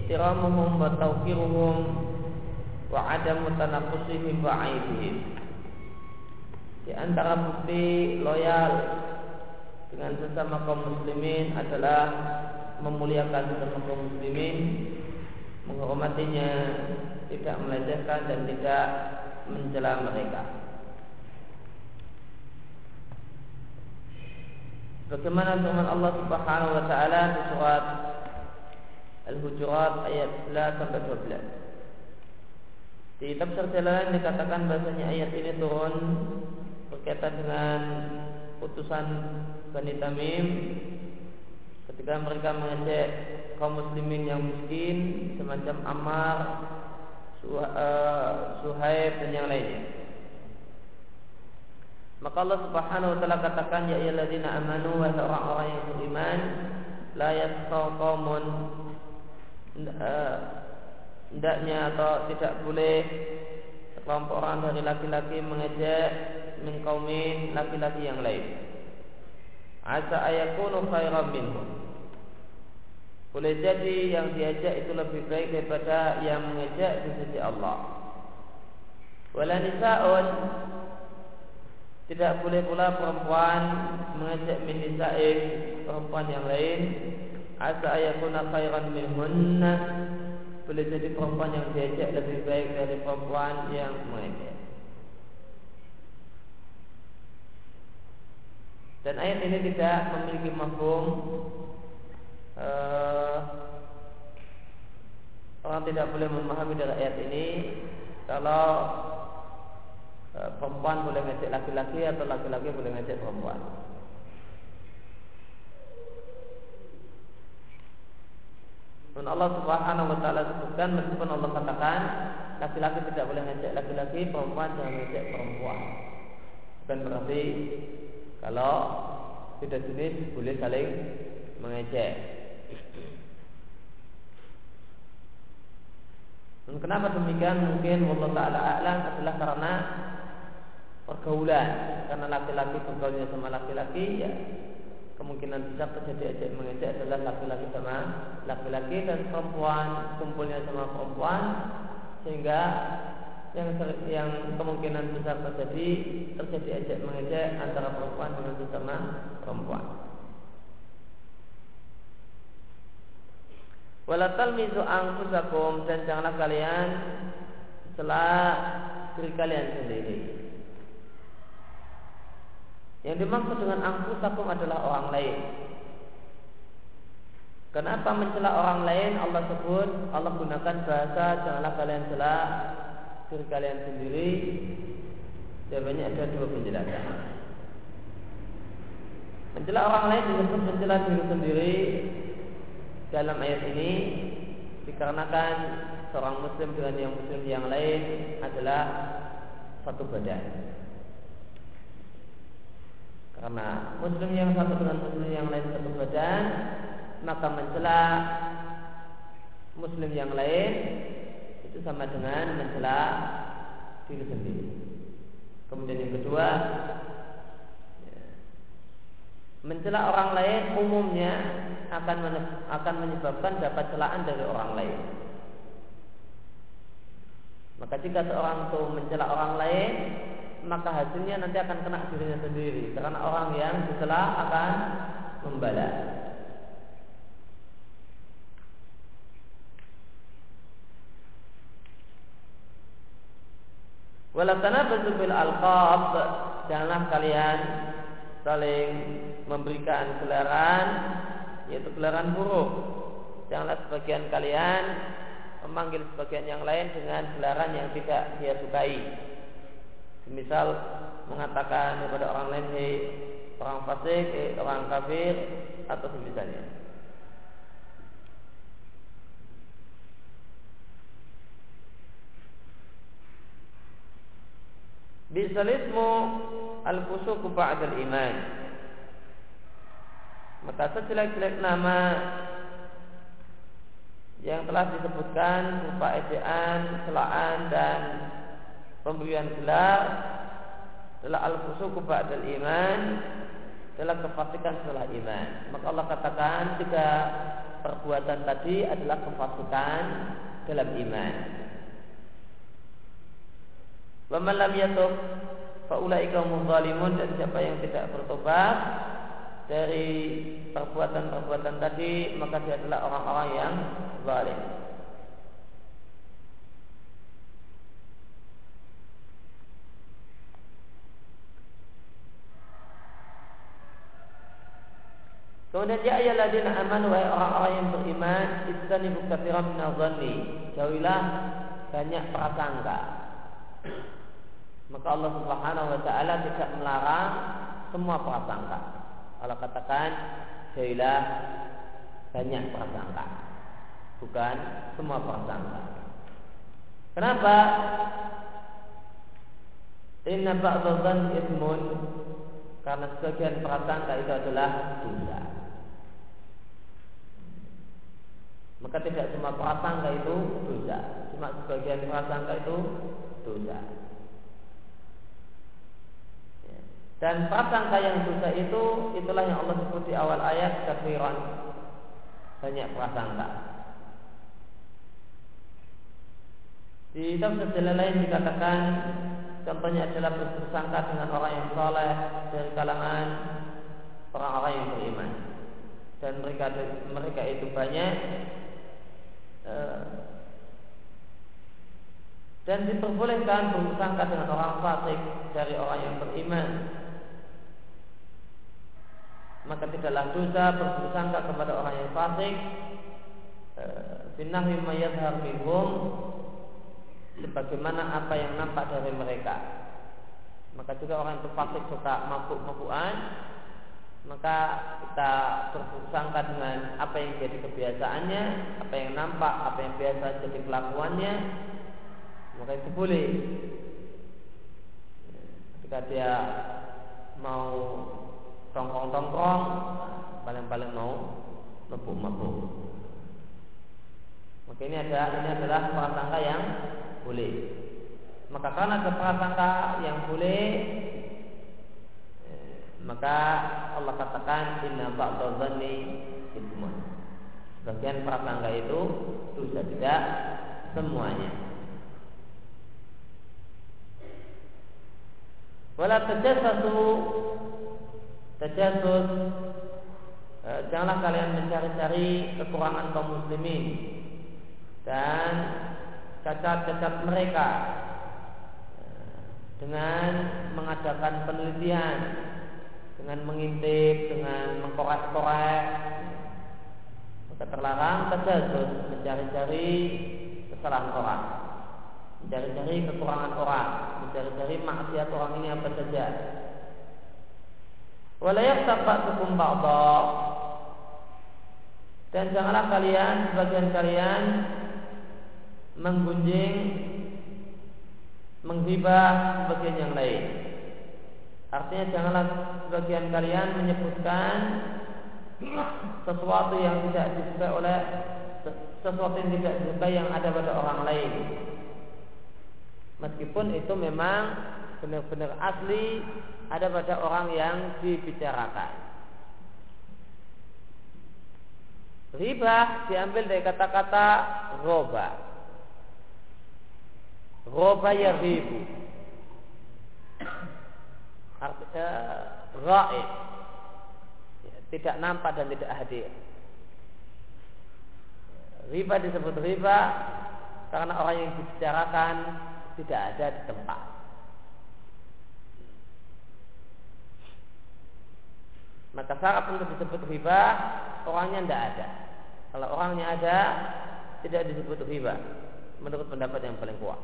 ihtiramuhum wa tawqiruhum wa adamu tanaqusihim wa aibihim. Di antara bukti loyal dengan sesama kaum muslimin adalah memuliakan sesama kaum muslimin, menghormatinya, tidak melecehkan dan tidak mencela mereka. Bagaimana firman Allah Subhanahu wa taala di surat Al-Hujurat ayat 11 sampai 12. Di tafsir Jalalain dikatakan bahasanya ayat ini turun berkaitan dengan putusan Bani Tamim ketika mereka mengejek kaum muslimin yang miskin semacam Ammar, Suhaib dan yang lainnya. Maka Allah Subhanahu wa taala katakan, ya ayyuhalladzina amanu, wahai orang-orang yang beriman, la yaskhar qaumun, hendaknya atau tidak boleh sekelompok orang dari laki-laki mengejek min qaumin, laki-laki yang lain. Asa ayakunu khairan minhum. Boleh jadi yang diajak itu lebih baik daripada yang mengejek di sisi Allah. Wala nisa'un, tidak boleh pula perempuan mengejek min nisa'in, perempuan yang lain. Asa ayakuna khairan minhunna, boleh jadi perempuan yang diajak lebih baik dari perempuan yang mengejek. Dan ayat ini tidak memiliki mafhum, orang tidak boleh memahami dari ayat ini kalau perempuan boleh ngejek laki-laki atau laki-laki boleh ngejek perempuan. Dan Allah Subhanahu wa taala sebutkan, meskipun Allah katakan laki-laki tidak boleh ngejek laki-laki, perempuan jangan ngejek perempuan. Bukan berarti kalau beda jenis boleh saling mengejek. Dan kenapa demikian? Mungkin wallahu taala a'lam adalah karena pergaulan. Karena laki-laki bergaulnya sama laki-laki, ya kemungkinan besar terjadi ejek mengejek adalah laki-laki sama laki-laki, dan perempuan kumpulnya sama perempuan, sehingga yang kemungkinan besar terjadi ejek mengejek antara perempuan dengan sesama perempuan. Wala talmizu anfusakum, dan janganlah kalian mencela diri kalian sendiri. Yang dimaksud dengan anfusakum adalah orang lain. Kenapa mencela orang lain? Allah sebut, Allah gunakan bahasa janganlah kalian cela diri kalian sendiri. Jawabannya ada dua penjelasan. Mencela orang lain disebut mencela diri sendiri dalam ayat ini dikarenakan seorang muslim dengan yang muslim yang lain adalah satu badan. Karena muslim yang satu dengan muslim yang lain satu badan, maka mencela muslim yang lain itu sama dengan mencela diri sendiri. Kemudian yang kedua, mencela orang lain umumnya akan menyebabkan dapat celaan dari orang lain. Maka jika seorang itu mencela orang lain, maka hasilnya nanti akan kena dirinya sendiri, karena orang yang dicela akan membalas. Wala tanabazu bil alqab, janganlah kalian saling memberikan gelaran, yaitu gelaran buruk. Janganlah sebagian kalian memanggil sebagian yang lain dengan gelaran yang tidak dia sukai. Misal mengatakan kepada orang lain, hei orang fasik, orang kafir, atau semisalnya. Bisalismu al-fusuq ba'dal iman. Maka sejelek-jelek nama yang telah disebutkan berupa ejaan, celaan dan pemberian gelar adalah al-fusuq ba'dal iman, adalah kefasikan setelah iman. Maka Allah katakan jika perbuatan tadi adalah kefasikan dalam iman. Wa man lam yatub fa ulaika humuz zalimun, dan siapa yang tidak bertobat dari perbuatan-perbuatan tadi maka dia adalah orang-orang yang zalim. Kemudian ya ayyuhalladzina amanu, wahai orang-orang yang beriman, ijtanibu katsiran minadh-dhanni, jauhilah banyak prasangka. Maka Allah Subhanahu wa taala tidak melarang semua prasangka. Allah katakan jauhilah banyak prasangka, bukan semua prasangka. Kenapa? Inna ba'dadh-dhanni itsmun, karena sebagian prasangka itu adalah dosa. Maka tidak semua prasangka itu dosa, cuma sebagian prasangka itu dosa. Dan prasangka yang dosa itu, itulah yang Allah sebut di awal ayat, katsiran, banyak prasangka. Di tafsir jalan lain dikatakan contohnya adalah bersangka dengan orang yang saleh dari kalangan orang-orang yang beriman, dan mereka itu banyak. Dan diperbolehkan bersangka dengan orang fasik dari orang yang beriman. Maka tidaklah dosa bersangka kepada orang yang fasik finnahi ma yadhhar minhum, sebagaimana apa yang nampak dari mereka. Maka juga orang itu fasik suka mabuk-mabukan, maka kita bersangka dengan apa yang jadi kebiasaannya, apa yang nampak, apa yang biasa jadi kelakuannya, maka itu boleh. Ketika dia mau tongkrong-tongkrong, paling-paling mau mabuk-mabuk, maka ini adalah prasangka yang boleh. Maka karena ada prasangka yang boleh, maka Allah katakan inna ba'dadh-dhanni itsmun, sebagian prasangka itu dosa, tidak semuanya. Wala tajassus, janganlah kalian mencari-cari kekurangan kaum muslimin dan cacat-cacat mereka dengan mengadakan penelitian, dengan mengintip, dengan mengkorek-korek. Maka terlarang tajassus, mencari-cari kesalahan orang, mencari-cari kekurangan orang, mencari-cari maksiat orang ini apa saja. Wala yaghtab ba'dukum ba'dha, dan janganlah kalian, sebagian kalian, menggunjing, menghibah sebagian yang lain. Artinya janganlah sebagian kalian menyebutkan sesuatu yang tidak disukai oleh sesuatu yang tidak disukai yang ada pada orang lain, meskipun itu memang benar-benar asli ada pada orang yang dibicarakan. Riba diambil dari kata-kata roba. Roba ya ribu, artinya ghaib, tidak nampak dan tidak hadir. Riba disebut riba karena orang yang dibicarakan tidak ada di tempat. Maka syarat untuk disebut riba, orangnya tidak ada. Kalau orangnya ada, tidak disebut riba, menurut pendapat yang paling kuat.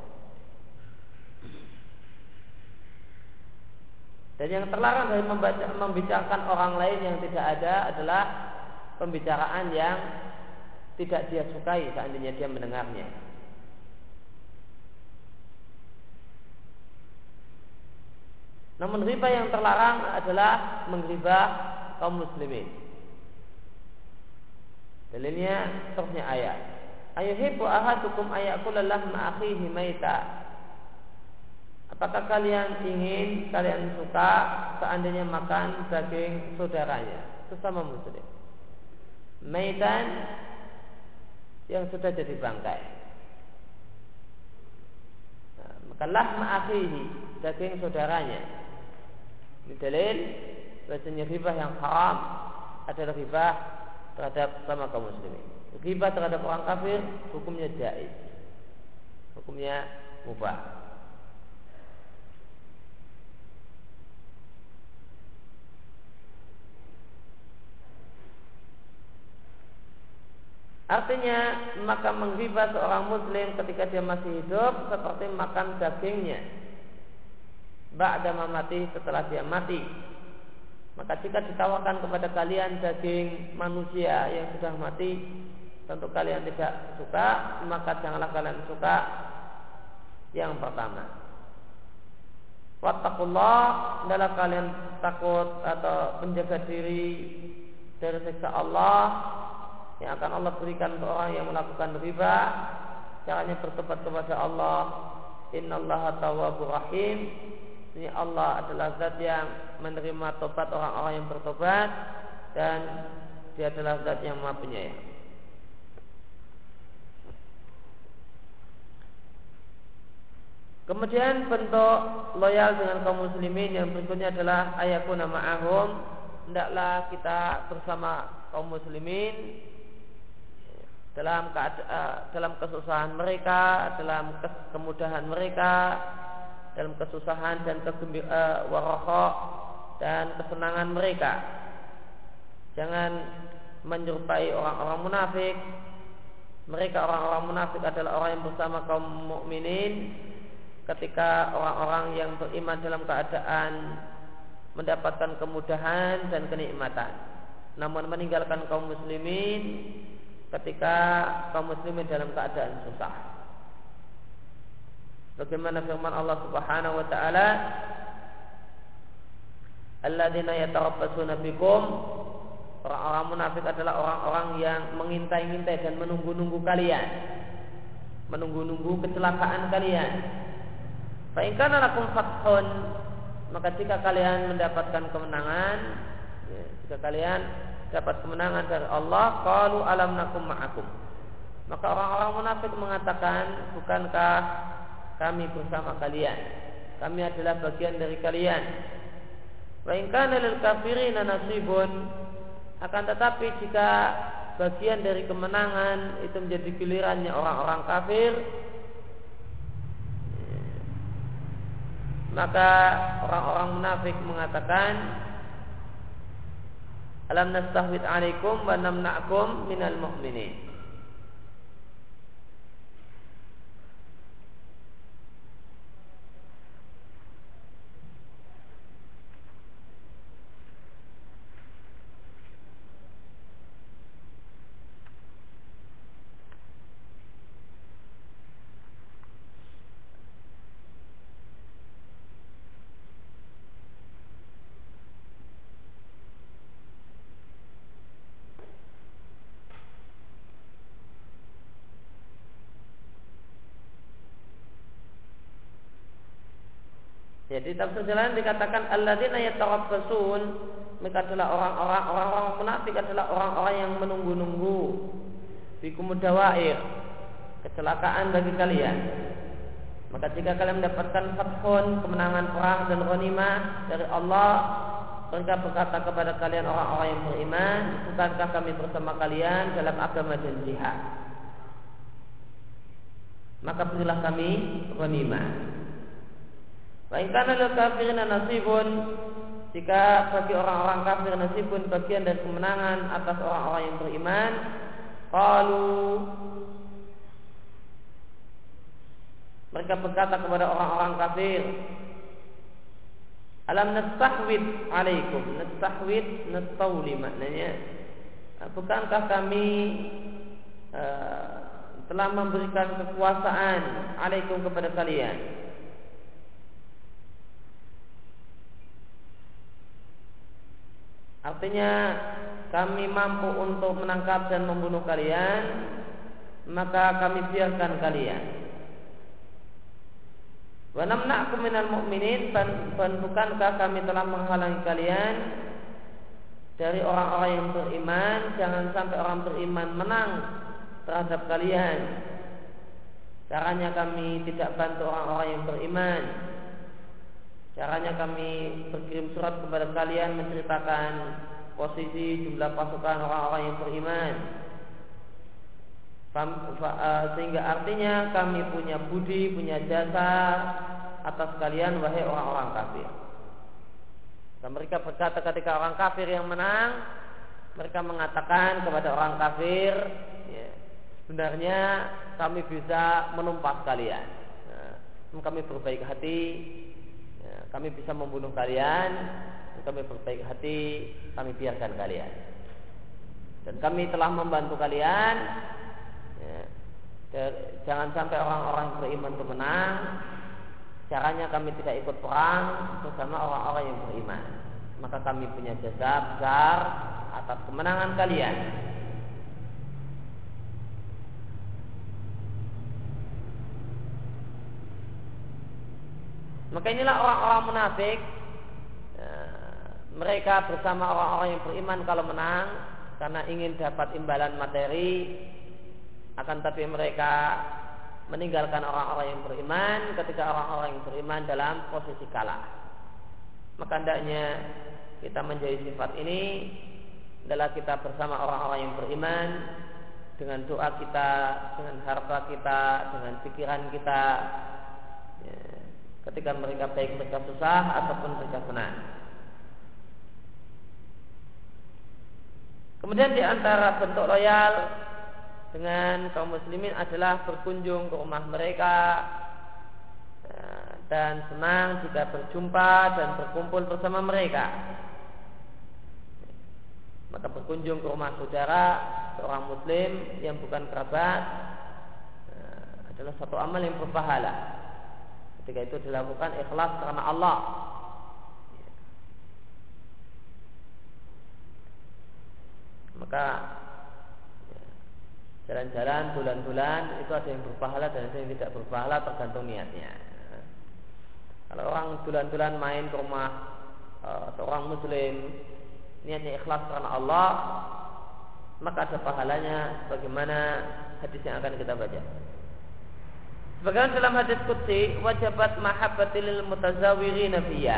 Dan yang terlarang dari membicarakan orang lain yang tidak ada adalah pembicaraan yang tidak dia sukai seandainya dia mendengarnya. Namun riba yang terlarang adalah mengribah kaum muslimin. Dalilnya terusnya ayat. Ayuhibbu ahadukum ayakula lahma akhihi maita. Apakah kalian suka seandainya makan daging saudaranya, sesama muslim? maitan yang sudah jadi bangkai. Nah, maka lahma akhihi, daging saudaranya. Ini dalil bahasanya riba yang haram adalah riba terhadap sama kaum muslimin. Riba terhadap orang kafir hukumnya jaiz, hukumnya mubah. Artinya maka menghibah seorang muslim ketika dia masih hidup seperti makan dagingnya ba'da mati, setelah dia mati. Maka jika ditawarkan kepada kalian daging manusia yang sudah mati, tentu kalian tidak suka, maka janganlah kalian suka yang pertama. Wattaqullah, adalah kalian takut atau menjaga diri dari siksa Allah yang akan Allah berikan untuk orang yang melakukan riba. Caranya bertobat kepada Allah. Innallaha tawwabur rahim. Ini Allah adalah zat yang menerima tobat orang-orang yang bertobat, dan Dia adalah zat yang Maha Penyayang. Kemudian bentuk loyal dengan kaum muslimin yang berikutnya adalah ayakuna ma'ahum, hendaklah kita bersama kaum muslimin dalam kesusahan mereka, dalam kemudahan mereka, dalam kesusahan dan warokok dan kesenangan mereka. Jangan menyerupai orang-orang munafik. Mereka orang-orang munafik adalah orang yang bersama kaum mukminin ketika orang-orang yang beriman dalam keadaan mendapatkan kemudahan dan kenikmatan, namun meninggalkan kaum muslimin ketika kaum muslimin dalam keadaan susah. Bagaimana firman Allah Subhanahu wa taala, alladzina yatarabbasuna bikum, orang-orang munafik adalah orang-orang yang mengintai-intai dan menunggu-nunggu kalian, menunggu-nunggu kecelakaan kalian. Fa in kana lakum fathun, maka jika kalian mendapatkan kemenangan, jika kalian dapat kemenangan dari Allah, qalu alam nakum ma'akum, maka orang-orang munafik mengatakan, bukankah kami bersama kalian, kami adalah bagian dari kalian. Wa in kana lil kafirina nasibun, akan tetapi jika bagian dari kemenangan itu menjadi gilirannya orang-orang kafir, maka orang-orang munafik mengatakan, alam nastahwid alaikum wa namna'kum minal mu'minin. Jadi tafsir jalan dikatakan alladzina yatarabbasun, mereka adalah orang-orang munafik adalah orang-orang yang menunggu-nunggu bikum dawair, kecelakaan bagi kalian. Maka jika kalian mendapatkan fathun, kemenangan perang dan ghanimah dari Allah, mereka berkata kepada kalian orang-orang yang beriman, bukankah kami bersama kalian dalam agama dan jihad? Maka berilah kami ghanimah. Wa in kana lil kafirina nasibun, jika bagi orang-orang kafir nasibun, bagian dari kemenangan atas orang-orang yang beriman, qalu, mereka berkata kepada orang-orang kafir, alam nastahwid alaikum. Nastahwid, nastawli maknanya, bukankah kami telah memberikan kekuasaan alaikum kepada kalian? Artinya kami mampu untuk menangkap dan membunuh kalian, maka kami biarkan kalian. Wa namna'kum minal mu'minin, dan bukankah kami telah menghalangi kalian dari orang-orang yang beriman, jangan sampai orang beriman menang terhadap kalian. Caranya kami tidak bantu orang-orang yang beriman. Caranya kami berkirim surat kepada kalian menceritakan posisi jumlah pasukan orang-orang yang beriman. Sehingga artinya kami punya budi, punya jasa atas kalian wahai orang-orang kafir. Dan mereka berkata ketika orang kafir yang menang, mereka mengatakan kepada orang kafir, ya, sebenarnya kami bisa menumpas kalian. Kami berbaik hati, ya, kami bisa membunuh kalian. Kami berbaik hati, kami biarkan kalian. Dan kami telah membantu kalian. Ya, jangan sampai orang-orang yang beriman itu menang. Caranya kami tidak ikut perang bersama orang-orang yang beriman. Maka kami punya jasa besar atas kemenangan kalian. Maka inilah orang-orang munafik. Mereka bersama orang-orang yang beriman kalau menang karena ingin dapat imbalan materi, akan tapi mereka meninggalkan orang-orang yang beriman ketika orang-orang yang beriman dalam posisi kalah. Maka hendaknya kita menjadi sifat ini adalah kita bersama orang-orang yang beriman dengan doa kita, dengan harta kita, dengan pikiran kita, ya, ketika mereka baik mereka susah ataupun mereka senang. Kemudian di antara bentuk loyal dengan kaum muslimin adalah berkunjung ke rumah mereka dan senang jika berjumpa dan berkumpul bersama mereka. Maka berkunjung ke rumah saudara seorang muslim yang bukan kerabat adalah satu amal yang berpahala ketika itu dilakukan ikhlas karena Allah. Maka jalan-jalan bulan-bulan itu ada yang berpahala dan ada yang tidak berpahala tergantung niatnya. Kalau orang bulan-bulan main ke rumah seorang muslim niatnya ikhlas karena Allah, maka ada pahalanya sebagaimana hadis yang akan kita baca. Sebagaimana dalam hadis qudsi, wajabat mahabbatil mutazawirina fiyya.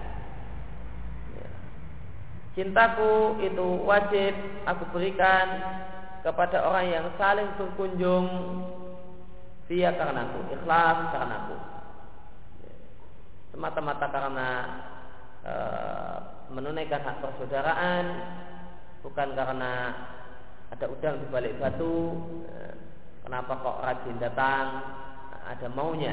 Cintaku itu wajib aku berikan kepada orang yang saling berkunjung via karenaku, ikhlas karenaku, semata-mata karena menunaikan hak persaudaraan, bukan karena ada udang di balik batu. Kenapa kok rajin datang? Ada maunya.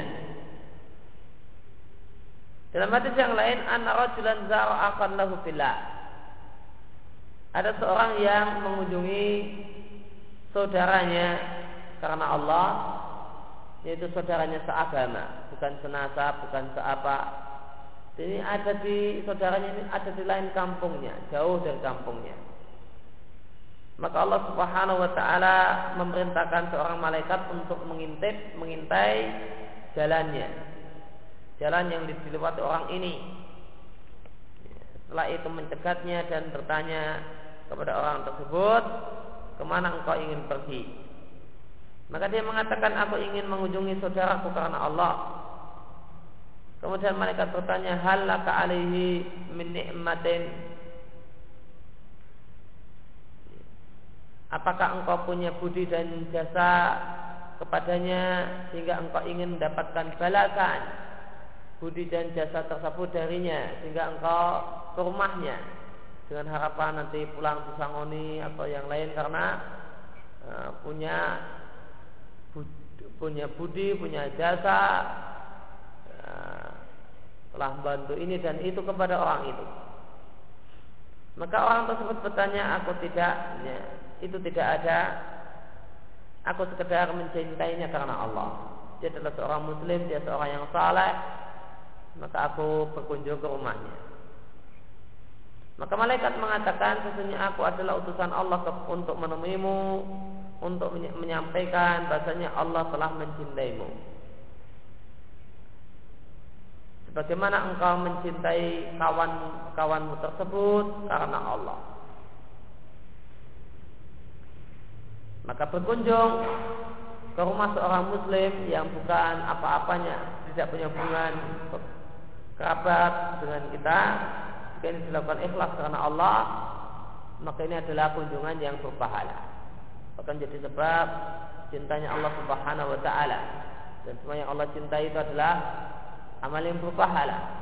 Dalam hadis yang lain, anna rajulan zara akan lahu fillah. Ada seorang yang mengunjungi saudaranya karena Allah, yaitu saudaranya seagama, bukan senasab, bukan seapa. Ini ada di saudaranya ini ada di lain kampungnya, jauh dari kampungnya. Maka Allah Subhanahu wa taala memerintahkan seorang malaikat untuk mengintai jalannya. Jalan yang dilewati orang ini. Setelah itu mencegatnya dan bertanya kepada orang tersebut, kemana engkau ingin pergi? Maka dia mengatakan, aku ingin mengunjungi saudaraku karena Allah. Kemudian malaikat bertanya, hal laka alaihi min ni'matin? Apakah engkau punya budi dan jasa kepadanya sehingga engkau ingin mendapatkan balasan budi dan jasa tersebut darinya, sehingga engkau ke rumahnya dengan harapan nanti pulang disangoni atau yang lain karena punya budi, punya jasa, telah membantu ini dan itu kepada orang itu. Maka orang tersebut bertanya, aku tidak, ya, itu tidak ada. Aku sekedar mencintainya karena Allah. Dia adalah seorang muslim, dia seorang yang saleh. Maka aku berkunjung ke rumahnya. Maka malaikat mengatakan, sesungguhnya aku adalah utusan Allah untuk menemuimu, untuk menyampaikan bahasanya Allah telah mencintaimu. Sebagaimana engkau mencintai kawan-kawanmu tersebut karena Allah. Maka berkunjung ke rumah seorang muslim yang bukan apa-apanya, tidak punya hubungan kerabat dengan kita, jika ini dilakukan ikhlas karena Allah, maka ini adalah kunjungan yang berpahala, akan jadi sebab cintanya Allah Subhanahu wa taala. Dan semua yang Allah cintai itu adalah amal yang berpahala.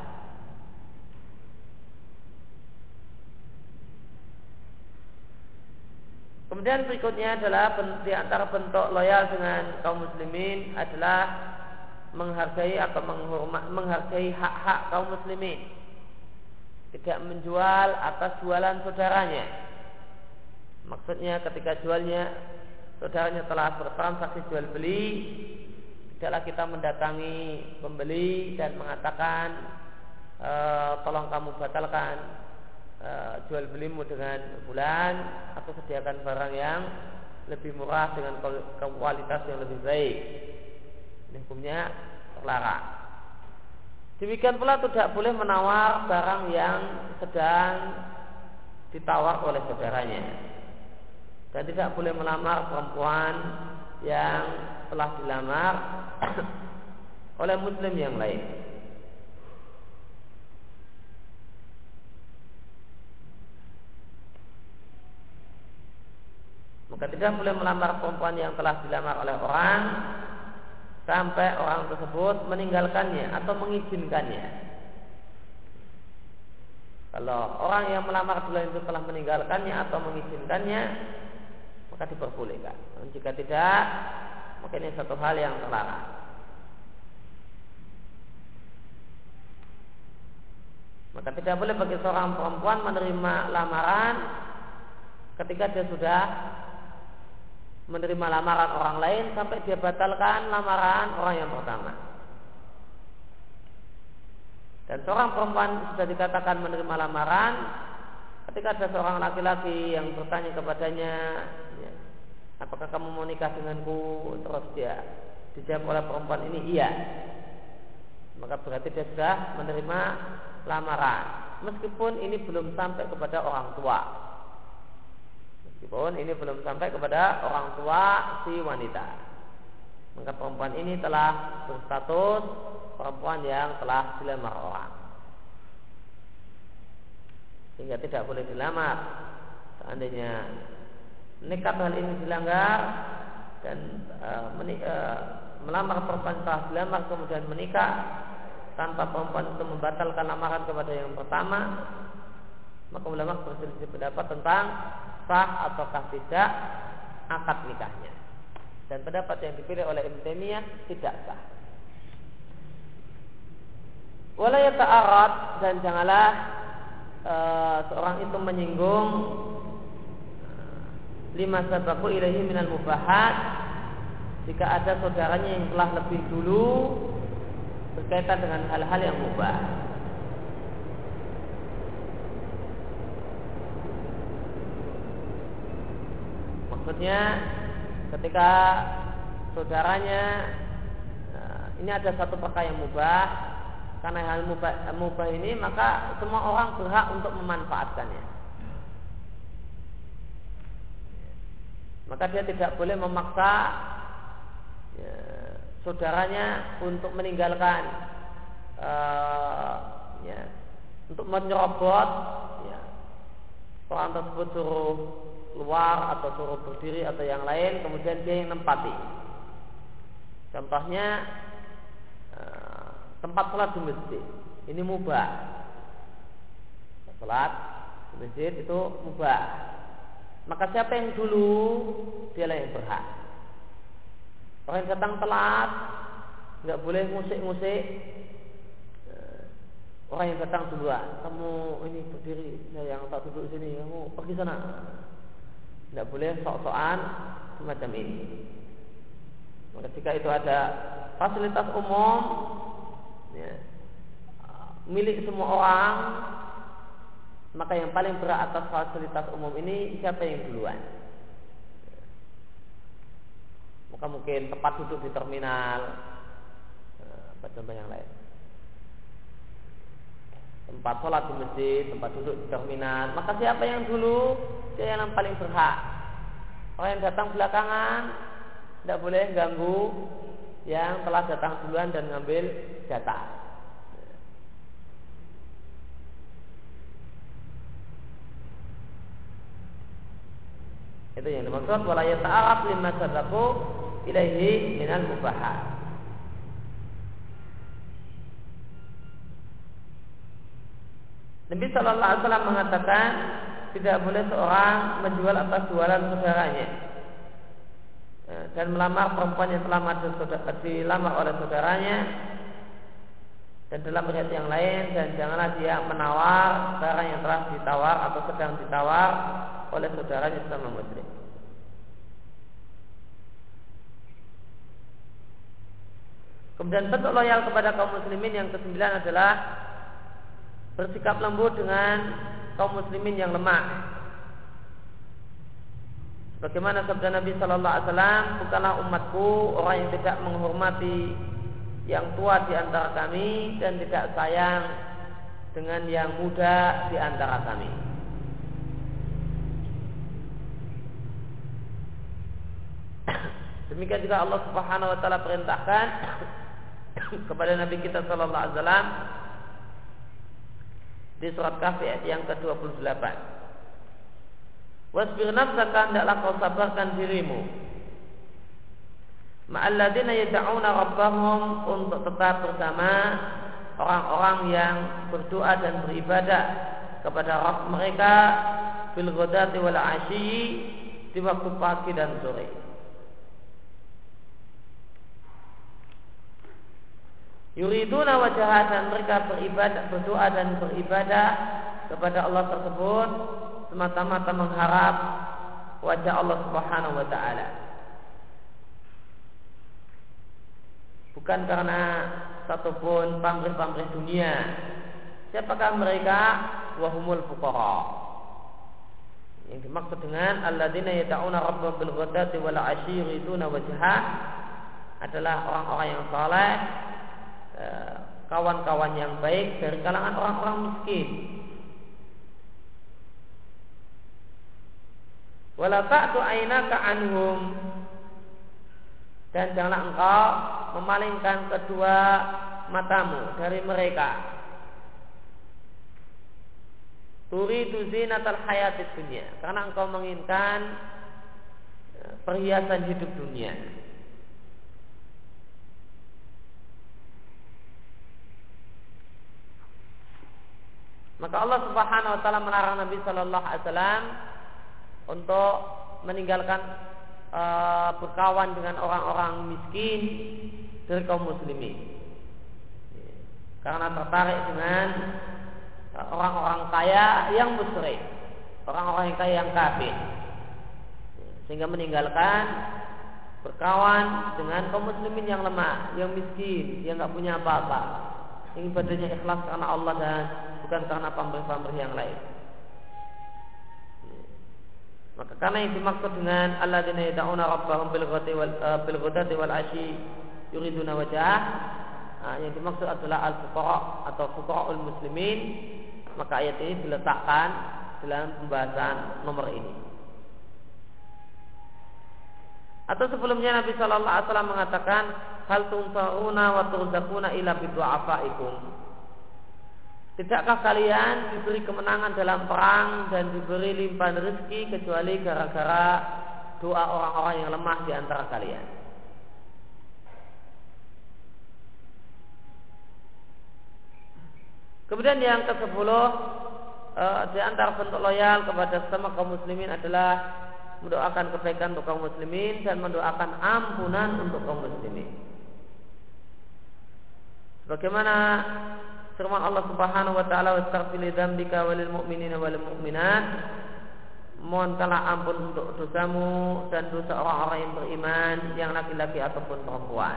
Kemudian berikutnya adalah di antara bentuk loyal dengan kaum muslimin adalah menghargai atau menghargai hak-hak kaum muslimin. Tidak menjual atas jualan saudaranya. Maksudnya ketika jualnya saudaranya telah bertransaksi jual beli, tidaklah kita mendatangi pembeli dan mengatakan tolong kamu batalkan jual belimu dengan bulan, atau sediakan barang yang lebih murah dengan kualitas yang lebih baik. Ini hukumnya terlarang. Demikian pula tidak boleh menawar barang yang sedang ditawar oleh saudaranya, dan tidak boleh melamar perempuan yang telah dilamar oleh muslim yang lain. Maka tidak boleh melamar perempuan yang telah dilamar oleh orang sampai orang tersebut meninggalkannya atau mengizinkannya. Kalau orang yang melamar duluan itu telah meninggalkannya atau mengizinkannya, maka diperbolehkan. Dan jika tidak, maka ini satu hal yang terlarang. Maka tidak boleh bagi seorang perempuan menerima lamaran ketika dia sudah menerima lamaran orang lain sampai dia batalkan lamaran orang yang pertama. Dan seorang perempuan sudah dikatakan menerima lamaran ketika ada seorang laki-laki yang bertanya kepadanya, ya, apakah kamu mau nikah denganku? Terus dia dijawab oleh perempuan ini iya, maka berarti dia sudah menerima lamaran, meskipun ini belum sampai kepada orang tua. Meskipun ini belum sampai kepada orang tua si wanita, maka perempuan ini telah berstatus perempuan yang telah dilamar orang, sehingga tidak boleh dilamar. Seandainya nekat hal ini dilanggar dan melamar perempuan telah dilamar kemudian menikah tanpa perempuan itu membatalkan lamaran kepada yang pertama, maka ulama berselisih pendapat tentang sah ataukah tidak akad nikahnya. Dan pendapat yang dipilih oleh Ibnu Taimiyah tidak sah. Wala yata'arad, dan janganlah seorang itu menyinggung lima sabaku ilaihi minal mubahat, jika ada saudaranya yang telah lebih dulu berkaitan dengan hal-hal yang mubah. Maksudnya ketika saudaranya ini ada satu perkara yang mubah, karena hal mubah ini maka semua orang berhak untuk memanfaatkannya. Maka dia tidak boleh memaksa saudaranya untuk meninggalkan, untuk menyerobot orang tersebut suruh keluar atau suruh berdiri atau yang lain, kemudian dia yang nempati. Contohnya tempat sholat di masjid, ini mubah. Sholat di masjid itu mubah. Maka siapa yang dulu, dialah yang berhak. Orang yang datang telat nggak boleh ngusik-ngusik orang yang datang duluan. Kamu ini berdiri, saya yang tak duduk sini, kamu pergi sana. Tidak boleh sok-sokan semacam ini. Maka jika itu ada fasilitas umum milik semua orang, maka yang paling berat atas fasilitas umum ini siapa yang duluan. Maka mungkin tempat duduk di terminal, contoh yang lain, tempat sholat di masjid, tempat duduk di terminal, maka siapa yang dulu, dia yang paling berhak. Orang yang datang belakangan tidak boleh ganggu yang telah datang duluan dan ngambil jatah. Itu yang dimaksud wala yata'arab lima sadaqu ilaihi minal mubahat. Nabi sallallahu alaihi wasallam mengatakan tidak boleh seorang menjual atas jualan saudaranya dan melamar perempuan yang telah dilamar oleh saudaranya, dan dalam riwayat yang lain, dan janganlah dia menawar barang yang telah ditawar atau sedang ditawar oleh saudaranya sesama muslim. Kemudian bentuk loyal kepada kaum muslimin yang kesembilan adalah bersikap lembut dengan kaum muslimin yang lemah. Bagaimana sabda Nabi sallallahu alaihi wasallam, bukanlah umatku orang yang tidak menghormati yang tua di antara kami dan tidak sayang dengan yang muda di antara kami. Demikian juga Allah Subhanahu wa taala perintahkan kepada Nabi kita sallallahu alaihi wasallam di surat Kahfi ayat yang ke-28. Wasbir nafsaka, hendaklah kau sabarkan dirimu ma'alladzina yad'una rabbahum, untuk tetap bersama orang-orang yang berdoa dan beribadah kepada Rabb mereka bil ghadati wal 'ashyi, di waktu pagi dan sore. Yuriduna wajhah, dan mereka berdoa dan beribadah kepada Allah tersebut semata-mata mengharap wajah Allah Subhanahu wa taala, bukan karena satupun pamrih-pamrih dunia. Siapakah mereka? Wahumul fuqara. Yang dimaksud dengan alladzina yad'una rabbahum bil ghadati wal 'ashyi yuriduna wajhah adalah orang-orang yang saleh, kawan-kawan yang baik dari kalangan orang-orang miskin. Wala ta'tu aynaka anhum, dan janganlah engkau memalingkan kedua matamu dari mereka. Turidu zinatal hayatid dunya, karena engkau menginginkan perhiasan hidup dunia. Maka Allah Subhanahu wa taala melarang Nabi sallallahu alaihi wasallam untuk meninggalkan berkawan dengan orang-orang miskin dari kaum muslimin, karena tertarik dengan orang-orang kaya yang musyrik, orang-orang yang kaya yang kafir, sehingga meninggalkan berkawan dengan kaum muslimin yang lemah, yang miskin, yang tidak punya apa-apa, yang ibadahnya ikhlas karena Allah dan bukan karena pamrih-pamrih yang lain. Maka karena yang dimaksud dengan alladzina yad'una rabbahum bil ghadati wal 'ashyi yuriduna wajhah, yang dimaksud adalah al-fuqara atau fuqara'ul muslimin, maka ayat ini diletakkan dalam pembahasan nomor ini. Atau sebelumnya Nabi sallallahu alaihi wasallam mengatakan, hal tunsaruna wa turzaquna illa bidu'afaikum. Tidakkah kalian diberi kemenangan dalam perang dan diberi limpahan rezeki kecuali gara-gara doa orang-orang yang lemah di antara kalian? Kemudian yang ke-10, di antara bentuk loyal kepada sesama kaum muslimin adalah mendoakan kebaikan untuk kaum muslimin dan mendoakan ampunan untuk kaum muslimin. Sebagaimana firman Allah Subhanahu wa taala, wastaghfir li dzambika walil mu'minina wal mu'minat, mohonkanlah ampun untuk dosamu dan dosa orang-orang yang beriman, yang laki-laki ataupun perempuan.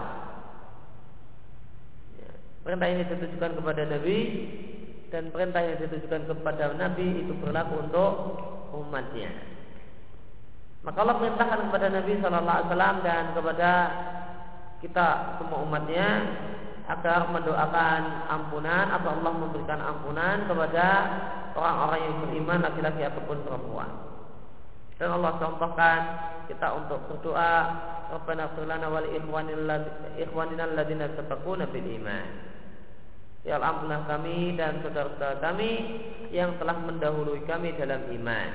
Perintah ini ditujukan kepada Nabi, dan perintah yang ditujukan kepada Nabi itu berlaku untuk umatnya. Maka Allah perintahkan kepada Nabi sallallahu alaihi wasallam dan kepada kita semua umatnya agar mendoakan ampunan atau Allah memberikan ampunan kepada orang-orang yang beriman, laki-laki ataupun perempuan. Dan Allah contohkan kita untuk berdoa, Rabbana ighfir lana wa li ikhwanina alladziina sabaquna bil iman. Ya Allah, ampunilah kami dan saudara-saudara kami yang telah mendahului kami dalam iman.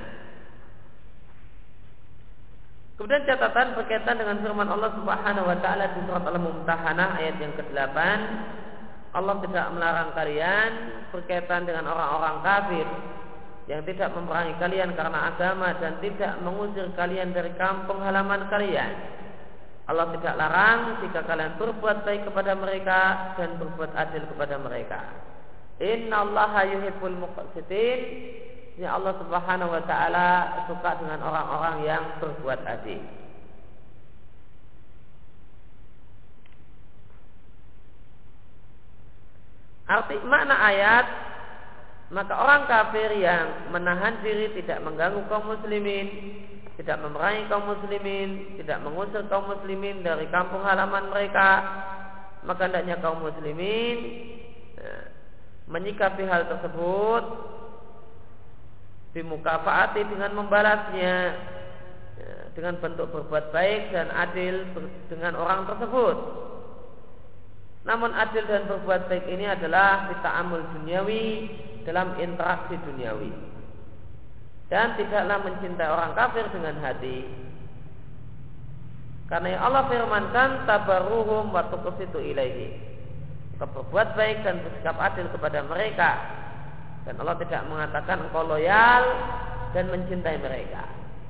Kemudian catatan berkaitan dengan firman Allah Subhanahu wa taala di surat Al-Mumtahanah ayat yang ke-8, Allah tidak melarang kalian berkaitan dengan orang-orang kafir yang tidak memerangi kalian karena agama dan tidak mengusir kalian dari kampung halaman kalian. Allah tidak larang jika kalian berbuat baik kepada mereka dan berbuat adil kepada mereka. Innallaha yuhibbul muqsitin. Ya Allah Subhanahu wa taala suka dengan orang-orang yang berbuat adil. Arti makna ayat, maka orang kafir yang menahan diri tidak mengganggu kaum muslimin, tidak memerangi kaum muslimin, tidak mengusir kaum muslimin dari kampung halaman mereka, maka hendaknya kaum muslimin menyikapi hal tersebut bimukafaati dengan membalasnya dengan bentuk berbuat baik dan adil dengan orang tersebut. Namun adil dan berbuat baik ini adalah ta'amul duniawi, dalam interaksi duniawi, dan tidaklah mencintai orang kafir dengan hati. Karena Allah firmankan tabarruhum wa tuqsitu ilaihi, berbuat baik dan bersikap adil kepada mereka. Dan Allah tidak mengatakan engkau loyal dan mencintai mereka.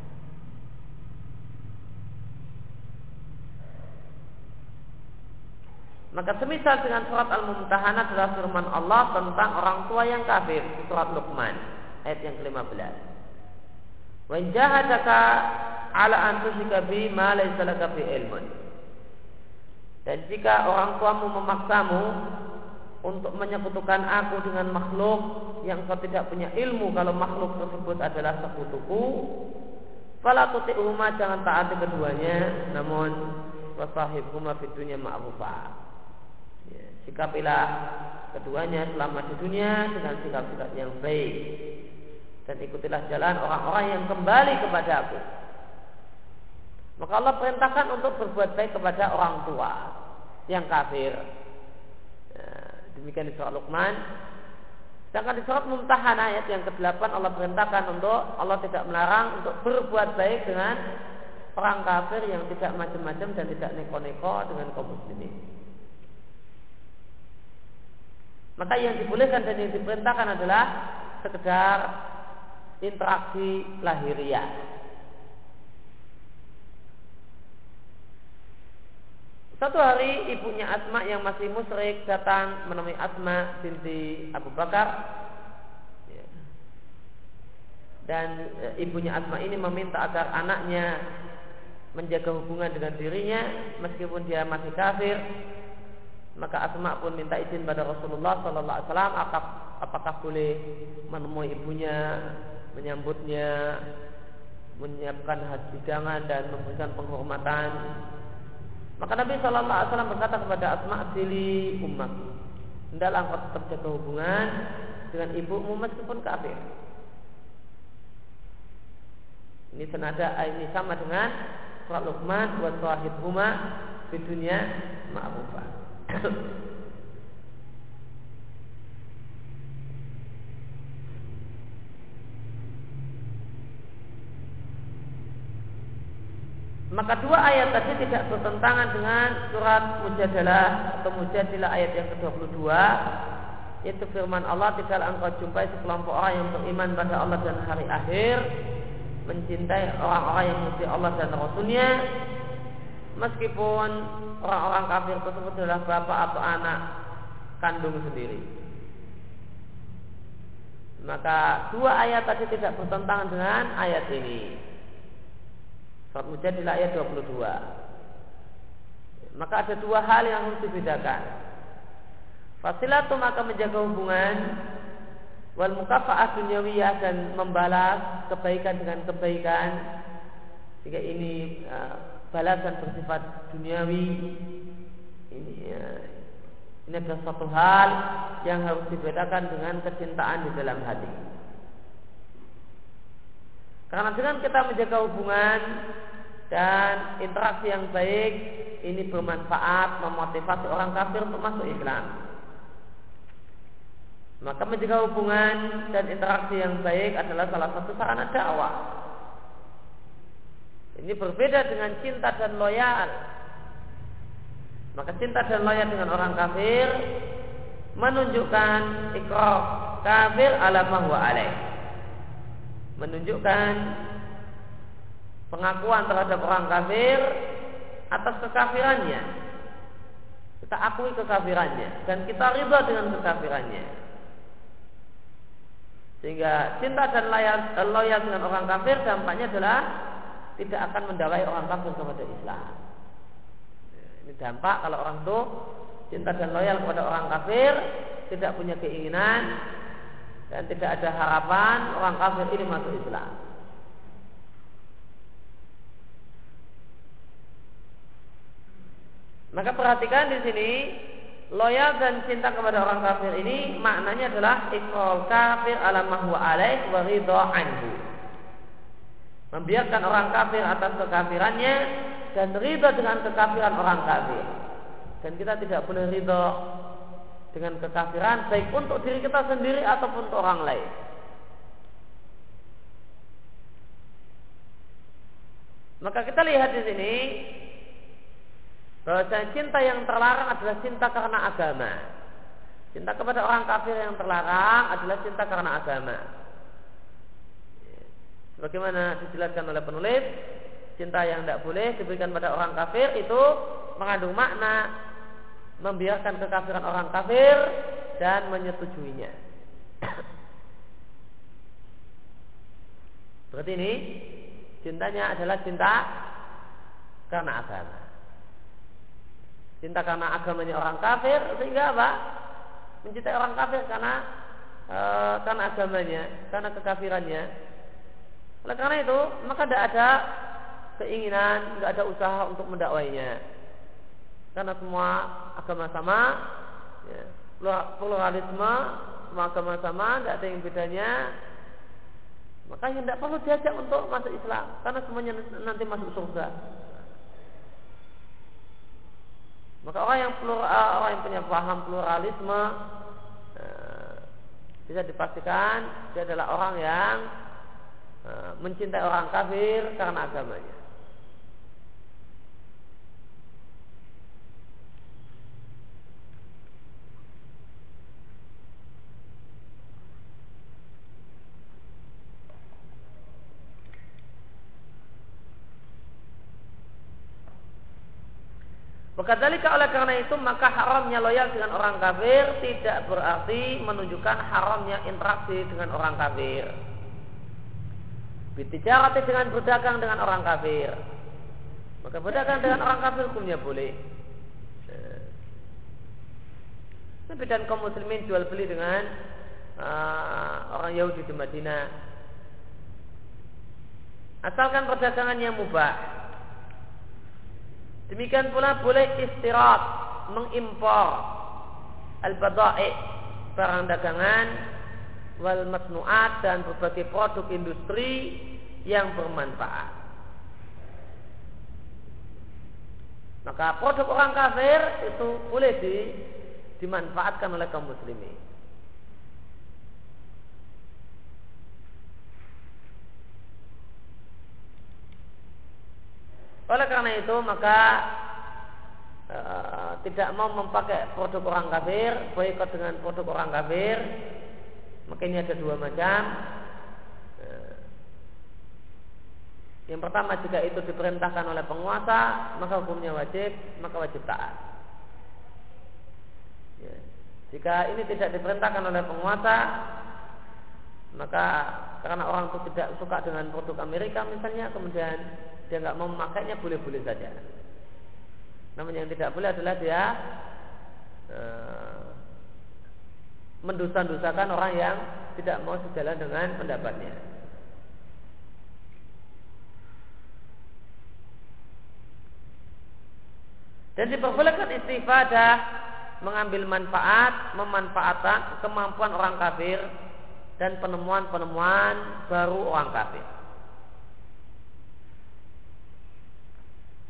Maka semisal dengan surat Al-Mumtahanah adalah firman Allah tentang orang tua yang kafir di surat Luqman ayat yang ke-15. Wa in jahadaka ala an tusyrika bi ma laysa laka bi ilmun. Dan jika orang tuamu memaksamu untuk menyekutukan aku dengan makhluk yang kau tidak punya ilmu kalau makhluk tersebut adalah sekutuku, fala tuti'huma, jangan taati keduanya, namun wasahibhuma fid dunya ma'rufa. Ya, sikapilah keduanya selama di dunia dengan sikap-sikap yang baik, dan ikutilah jalan orang-orang yang kembali kepada aku. Maka Allah perintahkan untuk berbuat baik kepada orang tua yang kafir. Demikian di surat Luqman. Sedangkan di surat Mumtahanah ayat yang ke-8 Allah perintahkan untuk, Allah tidak melarang untuk berbuat baik dengan orang kafir yang tidak macam-macam dan tidak neko-neko dengan kaum muslimin. Maka yang dibolehkan dan yang diperintahkan adalah sekedar interaksi lahiriah. Suatu hari ibunya Asma yang masih musyrik datang menemui Asma binti Abu Bakar, dan ibunya Asma ini meminta agar anaknya menjaga hubungan dengan dirinya meskipun dia masih kafir. Maka Asma pun minta izin pada Rasulullah Sallallahu Alaihi Wasallam apakah boleh menemui ibunya, menyambutnya, menyiapkan hidangan dan memberikan penghormatan. Maka Nabi Sallallahu Alaihi Wasallam berkata kepada Asma, "Sili ummak, hendaklah engkau tetap jaga hubungan dengan ibumu meskipun kafir." Ini senada, ini sama dengan surat Luqman, wa sahibhuma fid dunya ma'rufa. Maka dua ayat tadi tidak bertentangan dengan surat Mujadalah atau Mujadilah ayat yang ke-22, yaitu firman Allah, tidaklah engkau jumpai sekelompok orang yang beriman pada Allah dan hari akhir mencintai orang-orang yang memuji Allah dan Rasulnya, meskipun orang-orang kafir tersebut adalah bapak atau anak kandung sendiri. Maka dua ayat tadi tidak bertentangan dengan ayat ini. Surat Mujadilah ayat 22. Maka ada dua hal yang harus dibedakan. Fasilatu, maka menjaga hubungan, wal mukafa'ah dunyawiyah, dan membalas kebaikan dengan kebaikan. Jika ini balasan bersifat duniawi, ini adalah satu hal yang harus dibedakan dengan kecintaan di dalam hati. Karena dengan kita menjaga hubungan dan interaksi yang baik, ini bermanfaat, memotivasi orang kafir untuk masuk Islam. Maka menjaga hubungan dan interaksi yang baik adalah salah satu sarana dakwah. Ini berbeda dengan cinta dan loyal. Maka cinta dan loyal dengan orang kafir menunjukkan ikrar kafir ala ma huwa alaih. Menunjukkan pengakuan terhadap orang kafir atas kekafirannya. Kita akui kekafirannya dan kita ridha dengan kekafirannya. Sehingga cinta dan loyal dengan orang kafir dampaknya adalah tidak akan mendawai orang kafir kepada Islam. Ini dampak kalau orang itu cinta dan loyal kepada orang kafir, tidak punya keinginan dan tidak ada harapan orang kafir ini masuk Islam. Maka perhatikan di sini, loyal dan cinta kepada orang kafir ini maknanya adalah iqrar kafir ala ma huwa alaih wa ridha anhu. Membiarkan orang kafir atas kekafirannya dan ridha dengan kekafiran orang kafir. Dan kita tidak boleh ridha dengan kekafiran baik untuk diri kita sendiri ataupun untuk orang lain. Maka kita lihat di sini bahwa cinta yang terlarang adalah cinta karena agama. Cinta kepada orang kafir yang terlarang adalah cinta karena agama. Sebagaimana dijelaskan oleh penulis, cinta yang tidak boleh diberikan pada orang kafir itu mengandung makna membiarkan kekafiran orang kafir dan menyetujuinya. Berarti ini cintanya adalah cinta karena agama. Cinta karena agamanya orang kafir, sehingga apa? Mencintai orang kafir karena agamanya, karena kekafirannya. Oleh karena itu, maka tidak ada keinginan, tidak ada usaha untuk mendakwainya. Karena semua agama sama, ya, pluralisme, semua agama sama, tidak ada yang bedanya. Makanya tidak perlu diajak untuk masuk Islam, karena semuanya nanti masuk surga. Maka orang yang punya paham pluralisme bisa dipastikan dia adalah orang yang mencintai orang kafir karena agamanya. Wakadzalika, oleh karena itu maka haramnya loyal dengan orang kafir tidak berarti menunjukkan haramnya interaksi dengan orang kafir. Bicara dengan berdagang dengan orang kafir, maka berdagang dengan orang kafir hukumnya boleh. Tapi dan kaum muslimin jual beli dengan orang Yahudi di Madinah, asalkan perdagangannya mubah. Demikian pula boleh istirat, mengimpor al-bada'i, barang dagangan, wal masnu'at, dan berbagai produk industri yang bermanfaat. Maka produk orang kafir itu boleh dimanfaatkan oleh kaum muslimin. Oleh karena itu maka tidak mau memakai produk orang kafir, boikot dengan produk orang kafir. Maka ini ada dua macam. Yang pertama, jika itu diperintahkan oleh penguasa, maka hukumnya wajib, maka wajib taat. Ya. Jika ini tidak diperintahkan oleh penguasa, maka karena orang itu tidak suka dengan produk Amerika misalnya, kemudian dia nggak mau memakainya, boleh-boleh saja. Namun yang tidak boleh adalah dia mendosa-dosakan orang yang tidak mau sejalan dengan pendapatnya. Dan diperbolehkan istifadah, mengambil manfaat, memanfaatkan kemampuan orang kafir dan penemuan-penemuan baru orang kafir.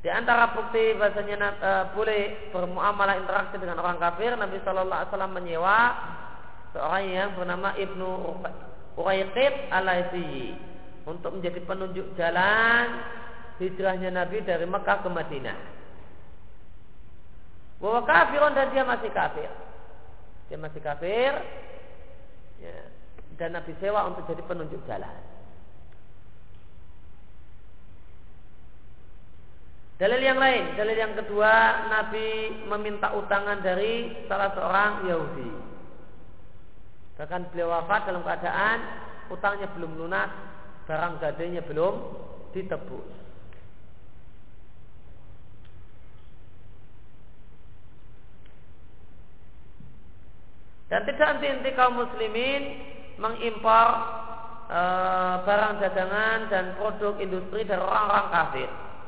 Di antara bukti bahasanya boleh bermuamalah interaksi dengan orang kafir, Nabi Shallallahu Alaihi Wasallam menyewa seorang yang bernama Ibnu Uraiqid Al-Laitsi untuk menjadi penunjuk jalan hijrahnya Nabi dari Mekah ke Madinah. Bahwa kafirun, dan dia masih kafir. Dia masih kafir, ya, dan Nabi sewa untuk jadi penunjuk jalan. Dalil yang lain, dalil yang kedua, Nabi meminta utangan dari salah seorang Yahudi. Bahkan beliau wafat dalam keadaan utangnya belum lunas, barang gadainya belum ditebus. Dan tidak henti-henti kaum muslimin mengimpor barang dagangan dan produk industri dari orang-orang kafir.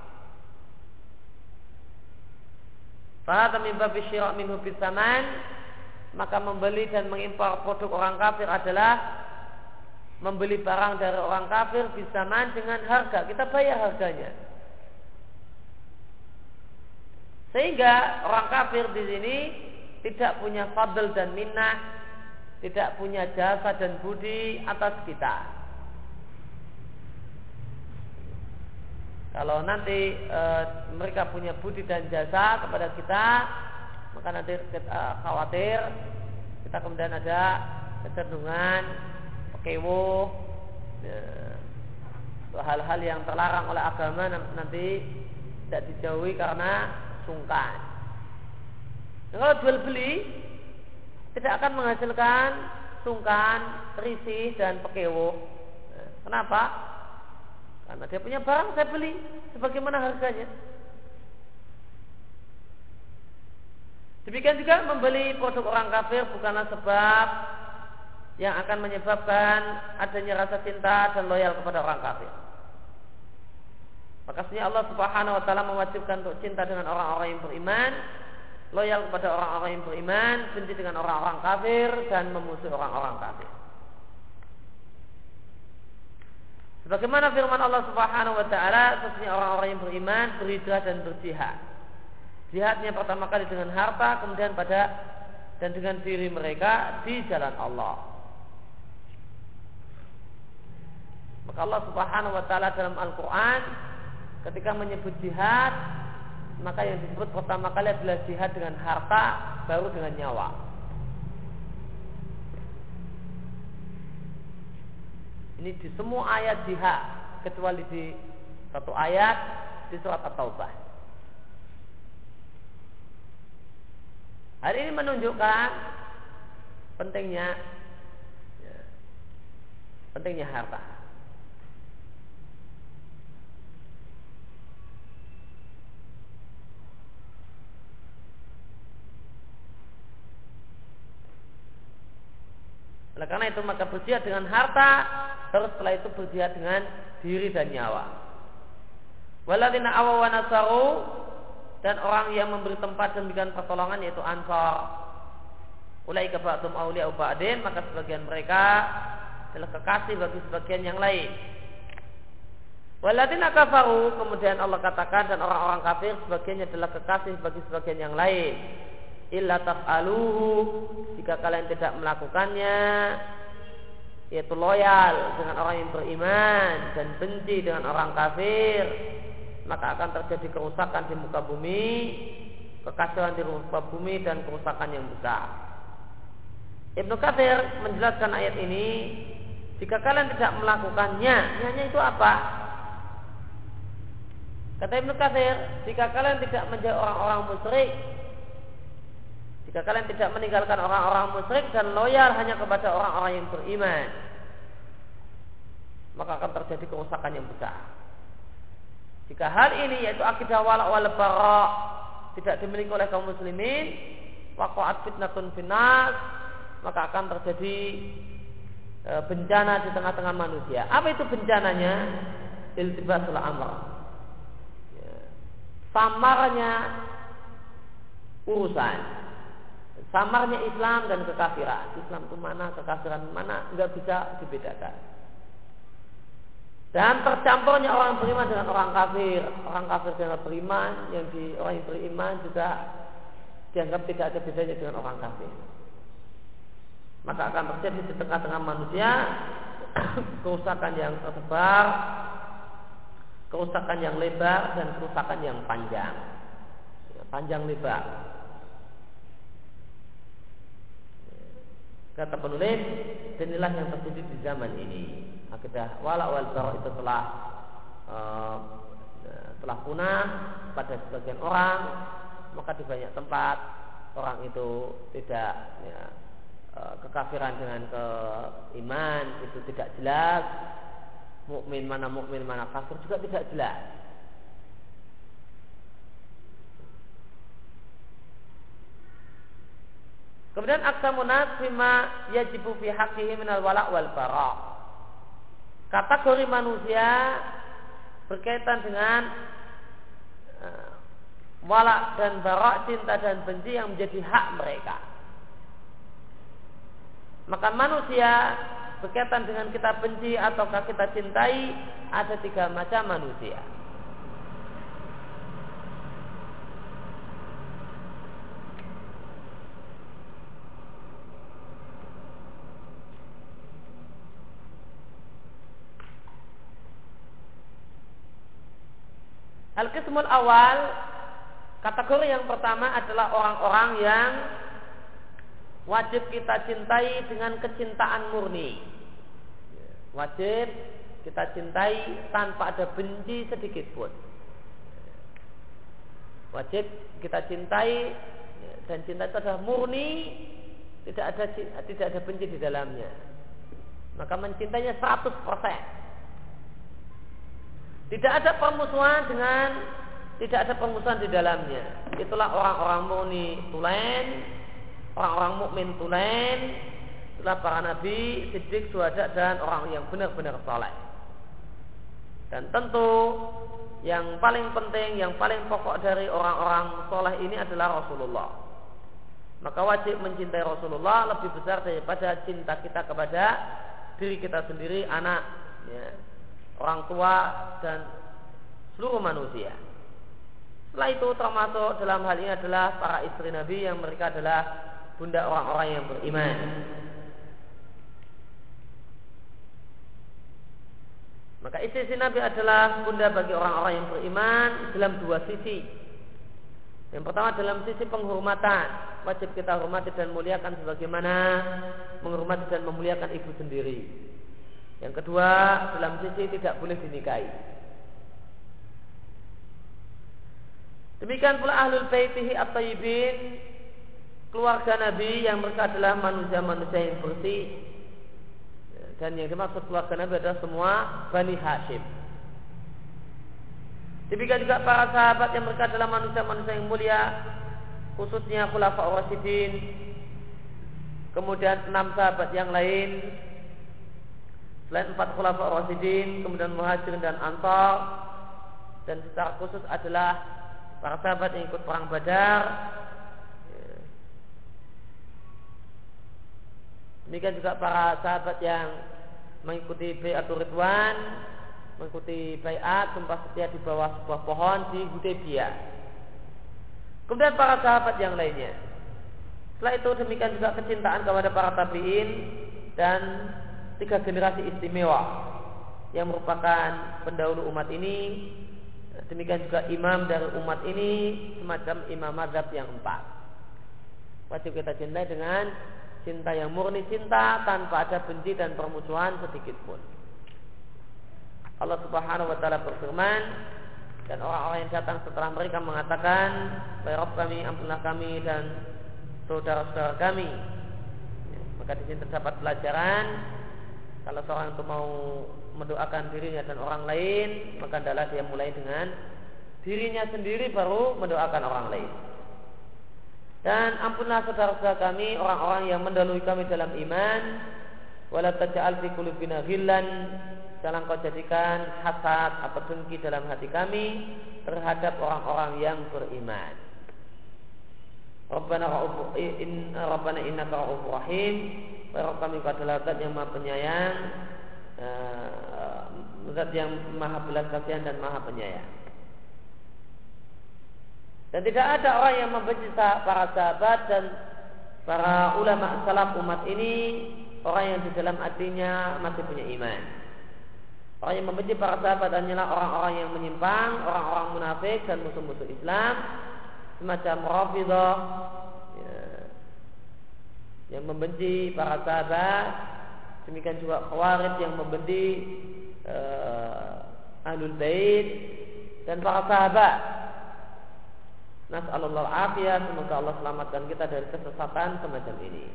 Fahadha min babi syira' minhu bisaman, maka membeli dan mengimpor produk orang kafir adalah membeli barang dari orang kafir bisaman dengan harga, kita bayar harganya. Sehingga orang kafir di sini tidak punya fadl dan minnah, tidak punya jasa dan budi atas kita. Kalau nanti mereka punya budi dan jasa kepada kita, maka nanti khawatir kita kemudian ada kecenderungan pekewo, hal-hal yang terlarang oleh agama nanti tidak dijauhi karena sungkan. Nah, kalau jual beli tidak akan menghasilkan sungkan, risih dan pekewo. Nah, kenapa? Karena dia punya barang, saya beli sebagaimana harganya. Demikian juga membeli produk orang kafir bukanlah sebab yang akan menyebabkan adanya rasa cinta dan loyal kepada orang kafir. Makanya Allah Subhanahu wa taala mewajibkan untuk cinta dengan orang-orang yang beriman, loyal kepada orang-orang yang beriman, benci dengan orang-orang kafir dan memusuhi orang-orang kafir. Sebagaimana firman Allah Subhanahu wa taala, sesungguhnya orang-orang yang beriman berhijrah dan berjihad. Jihadnya pertama kali dengan harta, kemudian dan dengan diri mereka di jalan Allah. Maka Allah Subhanahu wa taala dalam Al-Qur'an ketika menyebut jihad, maka yang disebut pertama kali adalah jihad dengan harta, baru dengan nyawa. Ini di semua ayat jihad, kecuali di satu ayat di surat At-Taubah. Hal ini menunjukkan pentingnya harta. Oleh karena itu maka berjihad dengan harta, terus setelah itu berjihad dengan diri dan nyawa. Walladzina awaw wa nasaru, dan orang yang memberi tempat dan memberikan pertolongan yaitu Ansar. Ulaika ba'dhum awliya'u ba'din, maka sebagian mereka adalah kekasih bagi sebagian yang lain. Walladzina kafaru, kemudian Allah katakan, dan orang-orang kafir sebagiannya adalah kekasih bagi sebagian yang lain. Illa taf'aluhu, jika kalian tidak melakukannya, yaitu loyal dengan orang yang beriman dan benci dengan orang kafir, maka akan terjadi kerusakan di muka bumi, kekacauan di muka bumi, dan kerusakan yang besar. Ibnu Katsir menjelaskan ayat ini, jika kalian tidak melakukannya, nya itu apa? Kata Ibnu Katsir, jika kalian tidak menjadi orang-orang musyrik, jika kalian tidak meninggalkan orang-orang musyrik dan loyal hanya kepada orang-orang yang beriman, maka akan terjadi kerusakan yang besar. Jika hal ini, yaitu akidah wala' wal bara', tidak dimiliki oleh kaum muslimin, waqa'at fitnatun finnas, maka akan terjadi bencana di tengah-tengah manusia. Apa itu bencananya? Iltibasul amr, samarnya urusan, samarnya Islam dan kekafiran. Islam itu mana, kekafiran mana, enggak bisa dibedakan. Dan tercampurnya orang beriman dengan orang kafir dengan beriman, orang yang beriman juga dianggap tidak ada bedanya dengan orang kafir. Maka akan terjadi di tengah-tengah manusia kerusakan yang tersebar, kerusakan yang lebar dan kerusakan yang panjang lebar. Kata penulis, inilah yang terjadi di zaman ini. Akidah wala wal bara itu telah punah pada sebagian orang, maka di banyak tempat orang itu tidak kekafiran dengan keiman itu tidak jelas, mukmin mana kafir juga tidak jelas. Kemudian aqsamun nas bima yajibu fi haqqihi minal wala' wal bara. Kategori manusia berkaitan dengan wala' dan bara, cinta dan benci yang menjadi hak mereka. Maka manusia berkaitan dengan kita benci ataukah kita cintai, ada 3 macam manusia. Al-qismul awal, kategori yang pertama adalah orang-orang yang wajib kita cintai dengan kecintaan murni. Wajib kita cintai tanpa ada benci sedikit pun. Wajib kita cintai, dan cinta itu adalah murni, tidak ada benci di dalamnya. Maka mencintainya 100%. Tidak ada permusuhan di dalamnya. Itulah orang-orang murni tulen, orang-orang mukmin tulen. Itulah para nabi, siddiq, syuhada dan orang yang benar-benar saleh. Dan tentu yang paling penting, yang paling pokok dari orang-orang saleh ini adalah Rasulullah. Maka wajib mencintai Rasulullah lebih besar daripada cinta kita kepada diri kita sendiri, anak, orang tua dan seluruh manusia. Setelah itu termasuk dalam hal ini adalah para istri Nabi yang mereka adalah bunda orang-orang yang beriman. Maka istri Nabi adalah bunda bagi orang-orang yang beriman dalam 2 sisi. Yang pertama dalam sisi penghormatan, wajib kita hormati dan muliakan sebagaimana menghormati dan memuliakan ibu sendiri. Yang kedua, dalam sisi tidak boleh dinikahi. Demikian pula ahlul baitihi at-thayyibin, keluarga Nabi yang mereka adalah manusia-manusia yang bersih. Dan yang dimaksud keluarga Nabi adalah semua Bani Hashim. Demikian juga para sahabat yang mereka adalah manusia-manusia yang mulia, khususnya Khulafaur Rasyidin. Kemudian 6 sahabat yang lain selain 4 Khulafaur Rasyidin, kemudian Muhajirin dan Ansar, dan secara khusus adalah para sahabat yang ikut perang Badar. Demikian juga para sahabat yang mengikuti Bai'atul Ridwan, mengikuti bai'at sumpah setia di bawah sebuah pohon di Hudaybiyah. Kemudian para sahabat yang lainnya. Setelah itu demikian juga kecintaan kepada para tabi'in dan 3 generasi istimewa yang merupakan pendahulu umat ini. Demikian juga imam dari umat ini, semacam imam mazhab yang 4. Wajib kita cintai dengan cinta yang murni, cinta tanpa ada benci dan permusuhan sedikit pun. Allah Subhanahu wa taala berfirman, dan orang-orang yang datang setelah mereka mengatakan, "Ya Rabb kami, ampunilah kami dan saudara-saudara kami." Maka di sini terdapat pelajaran, kalau seorang itu mau mendoakan dirinya dan orang lain, maka adalah dia mulai dengan dirinya sendiri baru mendoakan orang lain. Dan ampunlah saudara-saudara kami, orang-orang yang mendahului kami dalam iman. Wala taj'al fi qulubina ghillan, jangan kau jadikan hasad atau dengki dalam hati kami terhadap orang-orang yang beriman. Rabbana innaka ra'ufur rahim. Rabb kami adalah Zat yang Maha Penyayang, Zat yang maha belas kasihan dan maha penyayang. Dan tidak ada orang yang membenci para sahabat dan para ulama salaf umat ini, orang yang di dalam hatinya masih punya iman. Orang yang membenci para sahabat hanyalah orang-orang yang menyimpang, orang-orang munafik dan musuh-musuh Islam, semacam Rafidhah ya, yang membenci para sahabat. Demikian juga Khawarij yang membenci Ahlul Bait dan para sahabat. Nas'alullah afiyah, semoga Allah selamatkan kita dari kesesatan semacam ini.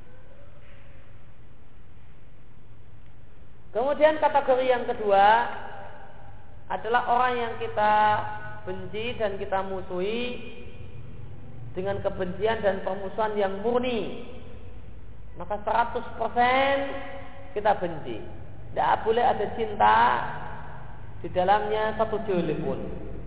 Kemudian kategori yang kedua adalah orang yang kita benci dan kita musuhi dengan kebencian dan permusuhan yang murni. Maka 100% kita benci. Tidak boleh ada cinta di dalamnya satu joli pun.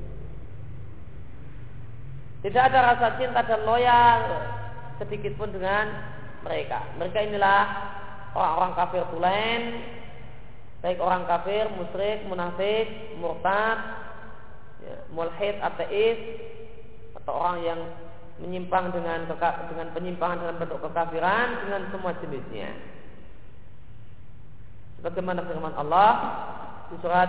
Tidak ada rasa cinta dan loyal sedikit pun dengan mereka. Mereka inilah orang-orang kafir tulen, baik orang kafir, musyrik, munafik, murtad, mulhid, ateis, atau orang yang menyimpang dengan penyimpangan dalam bentuk kekafiran dengan semua jenisnya. Sebagaimana firman Allah di surat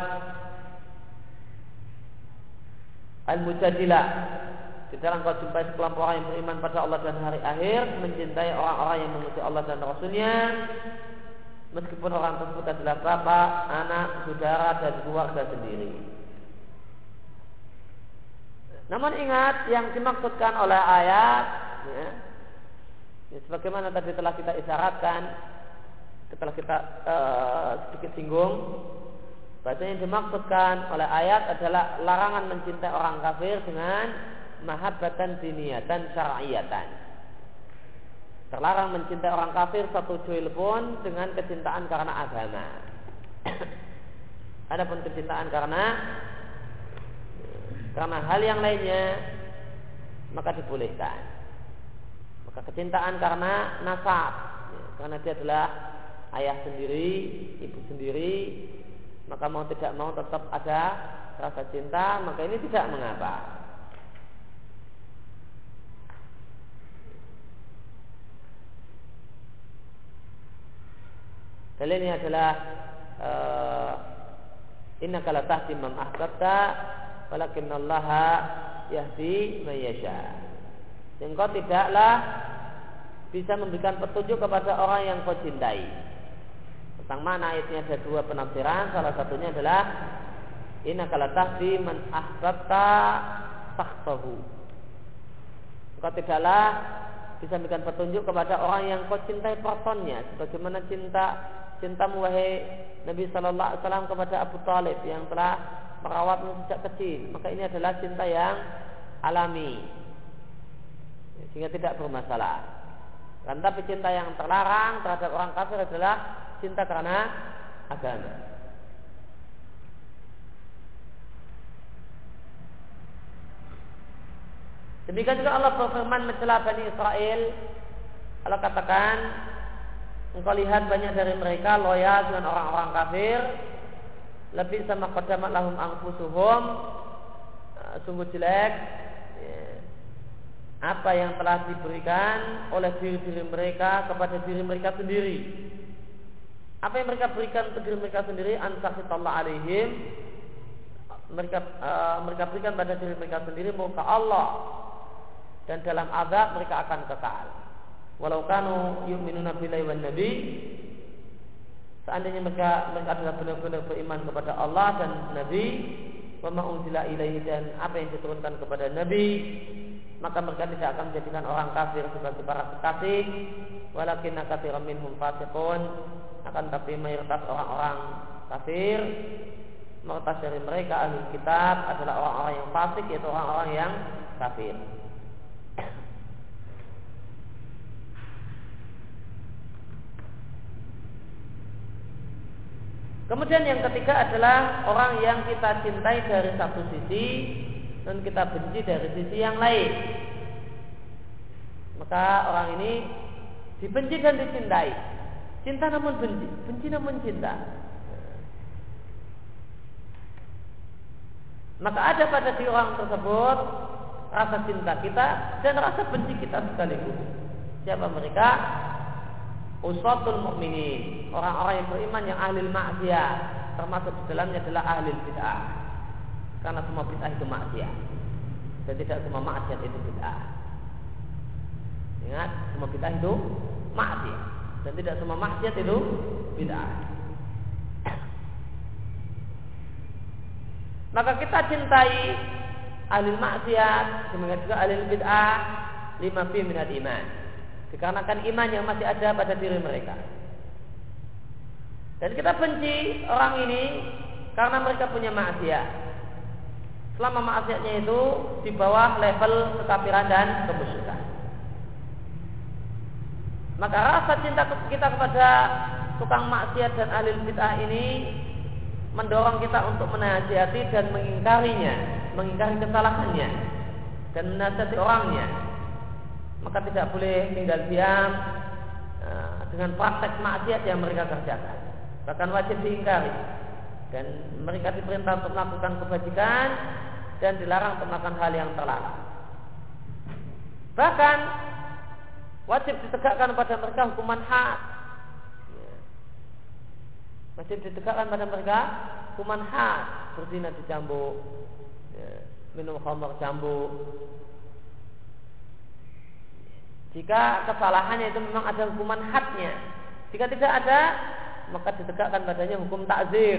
Al-Mujadilah, di dalam kau jumpai sekelompok orang yang beriman pada Allah dan hari akhir, mencintai orang-orang yang mengikuti Allah dan Rasulnya, meskipun orang tersebut adalah bapak, anak, saudara dan keluarga sendiri. Namun ingat yang dimaksudkan oleh ayat, sebagaimana tadi telah kita isyaratkan, setelah kita sedikit singgung, bahasanya yang dimaksudkan oleh ayat adalah larangan mencintai orang kafir dengan mahabbatan diniyatan syar'iyatan. Terlarang mencintai orang kafir satu joil pun dengan kecintaan karena agama. Adapun kecintaan karena hal yang lainnya maka dibolehkan. Maka kecintaan karena nasab, karena dia adalah ayah sendiri, ibu sendiri, maka mau tidak mau tetap ada rasa cinta, maka ini tidak mengapa. Dalilnya adalah innaka la tahdi man ahbabta walakinallaha yahdi man yasha. Engkau tidaklah bisa memberikan petunjuk kepada orang yang kau cintai. Tentang mana ayatnya ada dua penafsiran. Salah satunya adalah innaka la tahdi man ahbabta tahtahu. Engkau tidaklah bisa memberikan petunjuk kepada orang yang kau cintai personnya, sebagaimana cintamu wahai Nabi Sallallahu Alaihi Wasallam kepada Abu Talib yang telah merawatmu sejak kecil. Maka ini adalah cinta yang alami, sehingga tidak bermasalah. Tapi cinta yang terlarang terhadap orang kafir adalah cinta karena agama. Demikian juga Allah berfirman mencela Bani Israel. Allah katakan, engkau lihat banyak dari mereka loyal dengan orang-orang kafir. Lebih sama qaddamat lahum anfusuhum, sungguh jelek apa yang telah diberikan oleh diri-diri mereka kepada diri mereka sendiri. Apa yang mereka berikan untuk diri mereka sendiri, ansakhitallah alaihim, mereka berikan pada diri mereka sendiri muka Allah, dan dalam azab mereka akan kekal. Walau kanu yu'minuna billahi wan nabi, seandainya mereka adalah benar-benar beriman kepada Allah dan Nabi, wa ma unzila ilaihi, dan apa yang diturunkan kepada Nabi, maka mereka tidak akan menjadikan orang kafir sebagai para kekasih. Walakinna katsiran minhum fasiqun, akan tapi mayoritas orang-orang kafir, mayoritas dari mereka ahli kitab adalah orang-orang yang fasik, yaitu orang-orang yang kafir. Kemudian yang ketiga adalah orang yang kita cintai dari satu sisi dan kita benci dari sisi yang lain. Maka orang ini dibenci dan dicintai. Cinta namun benci, benci namun cinta. maka ada pada diri orang tersebut rasa cinta kita dan rasa benci kita sekaligus. Siapa mereka? Usatul mukminin, orang-orang yang beriman yang ahli maksiat, termasuk di dalamnya adalah ahli bid'ah. Karena semua bid'ah itu maksiat dan tidak semua maksiat itu bid'ah. Ingat, semua bid'ah itu maksiat dan tidak semua maksiat itu bid'ah. Maka kita cintai ahli maksiat, demikian juga ahli bid'ah, lima fi minal iman. Dikarenakan iman yang masih ada pada diri mereka. Dan kita benci orang ini karena mereka punya maksiat. Selama maksiatnya itu di bawah level kekafiran dan kemusyrikan. Maka rasa cinta kita kepada tukang maksiat dan ahli bid'ah ini mendorong kita untuk menasihati dan mengingkarinya, mengingkari kesalahannya dan menasihati orangnya. Maka tidak boleh tinggal diam dengan praktek maksiat yang mereka kerjakan. Bahkan wajib diingkari. Dan mereka diperintah untuk melakukan kebajikan dan dilarang untuk melakukan hal yang terlarang. Bahkan wajib ditegakkan pada mereka hukuman had. Wajib ditegakkan pada mereka hukuman had, berzina dicambuk, minum khamr cambuk. Jika kesalahannya itu memang ada hukuman hadnya. Jika tidak ada, maka ditegakkan padanya hukum ta'zir.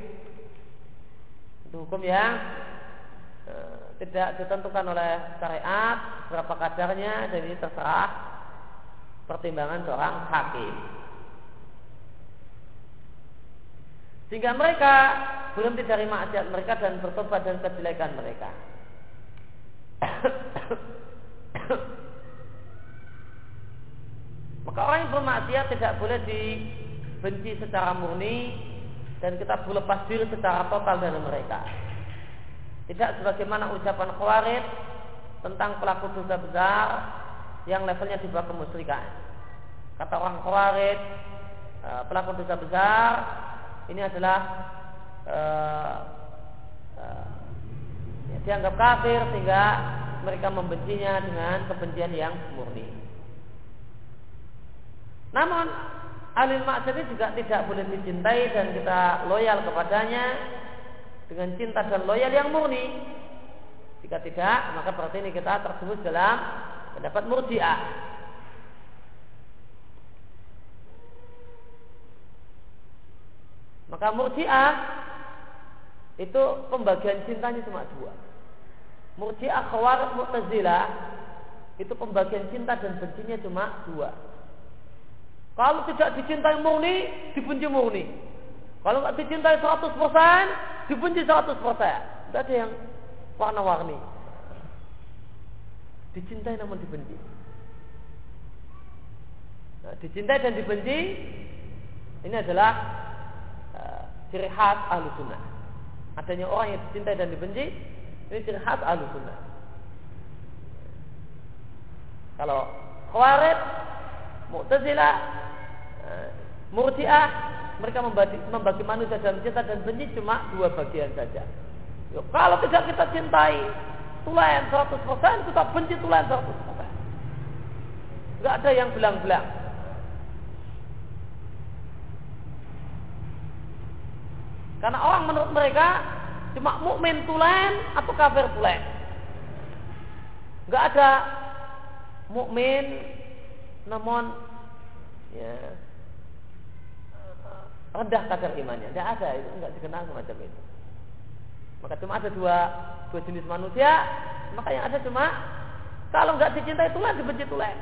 Itu hukum yang tidak ditentukan oleh syariat berapa kadarnya, dan ini terserah pertimbangan seorang hakim. Sehingga mereka berhenti dari maksiat mereka dan bertobat dari kejelekan mereka. Maka orang yang bermaksiat tidak boleh dibenci secara murni dan kita berlepas diri secara total dari mereka. Tidak sebagaimana ucapan Khawarij tentang pelaku dosa besar yang levelnya di bawah kemusyrikan. Kata orang Khawarij, pelaku dosa besar ini adalah dianggap kafir sehingga mereka membencinya dengan kebencian yang murni. Namun ahli maksiat ini juga tidak boleh dicintai dan kita loyal kepadanya dengan cinta dan loyal yang murni. Jika tidak, maka berarti ini kita terjerumus dalam pendapat Murji'ah. Maka Murji'ah itu pembagian cintanya cuma dua. Murji'ah, Khawarij, Mu'tazilah itu pembagian cinta dan bencinya cuma dua. Kalau tidak dicintai murni, dibenci murni. Kalau tidak dicintai 100%, dibenci 100%. Tidak ada yang warna-warni. Dicintai namun dibenci. Nah, dicintai dan dibenci ini adalah ciri khas ahlu sunnah. Adanya orang yang dicintai dan dibenci, ini ciri khas ahlu sunnah. Kalau Khawarij, Mu'tazilah, Murji'ah, mereka membagi manusia dalam cinta dan benci cuma dua bagian saja. Kalau tidak kita cintai tulen 100%, kita benci tulen 100%. Enggak ada yang belang-belang. Karena orang menurut mereka cuma mukmin tulen atau kafir tulen. Enggak ada mukmin namun rendah kadar imannya. Tidak ada, itu enggak dikenal semacam itu. Maka cuma ada dua jenis manusia. Maka yang ada cuma kalau enggak dicintai tulen, dibenci tulen.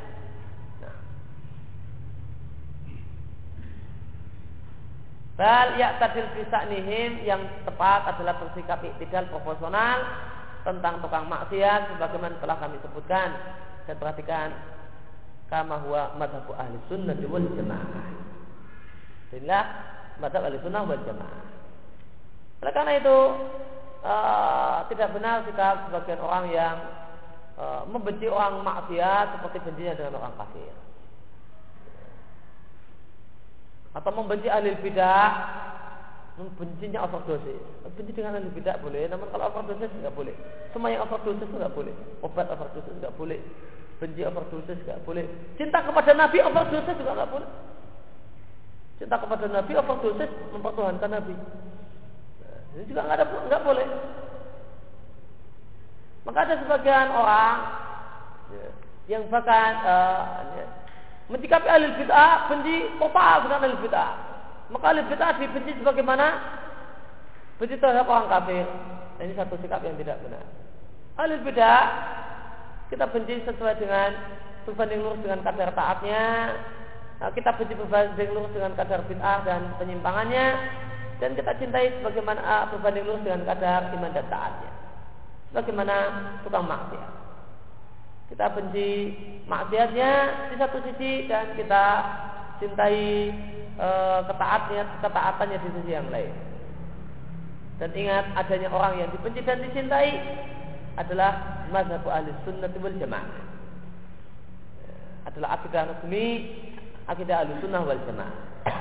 Bal ya'tadil fi sa'nihim, yang tepat adalah bersikap iktidal proporsional tentang tukang maksiat sebagaimana telah kami sebutkan. Dan perhatikan, kama huwa madhabu ahli sunnah wal jamaah. Inilah madhab ahli sunnah wal jamaah. Oleh karena itu tidak benar jika sebagian orang yang membenci orang maksiat seperti bencinya dengan orang kafir, atau membenci ahli bidah bencinya overdosis. Benci dengan ahli bid'ah boleh, namun kalau overdosis nggak boleh. Semua yang overdosis nggak boleh. Obat overdosis nggak boleh. Benci overdosis nggak boleh. Cinta kepada Nabi overdosis juga nggak boleh. Cinta kepada Nabi overdosis mempertuhankan Nabi. Nah, ini juga nggak boleh. Maka ada sebagian orang yang bahkan mencikapi ahli bid'ah benci total dengan ahli bid'ah. Maka ahli bid'ah dibenci sebagaimana benci terhadap orang kafir. Nah, ini satu sikap yang tidak benar. Ahli bid'ah kita benci sesuai dengan berbanding lurus dengan kadar taatnya. Kita benci berbanding lurus dengan kadar bid'ah dan penyimpangannya, dan kita cintai sebagaimana berbanding lurus dengan kadar iman dan taatnya. Sebagaimana tukang maksiat, kita benci maksiatnya di satu sisi dan kita cintai ketaatannya di sisi yang lain. Dan ingat, adanya orang yang dibenci dan dicintai adalah mazhab ahli sunnah wal jamaah, adalah akidah resmi, akidah ahli sunnah wal jamaah.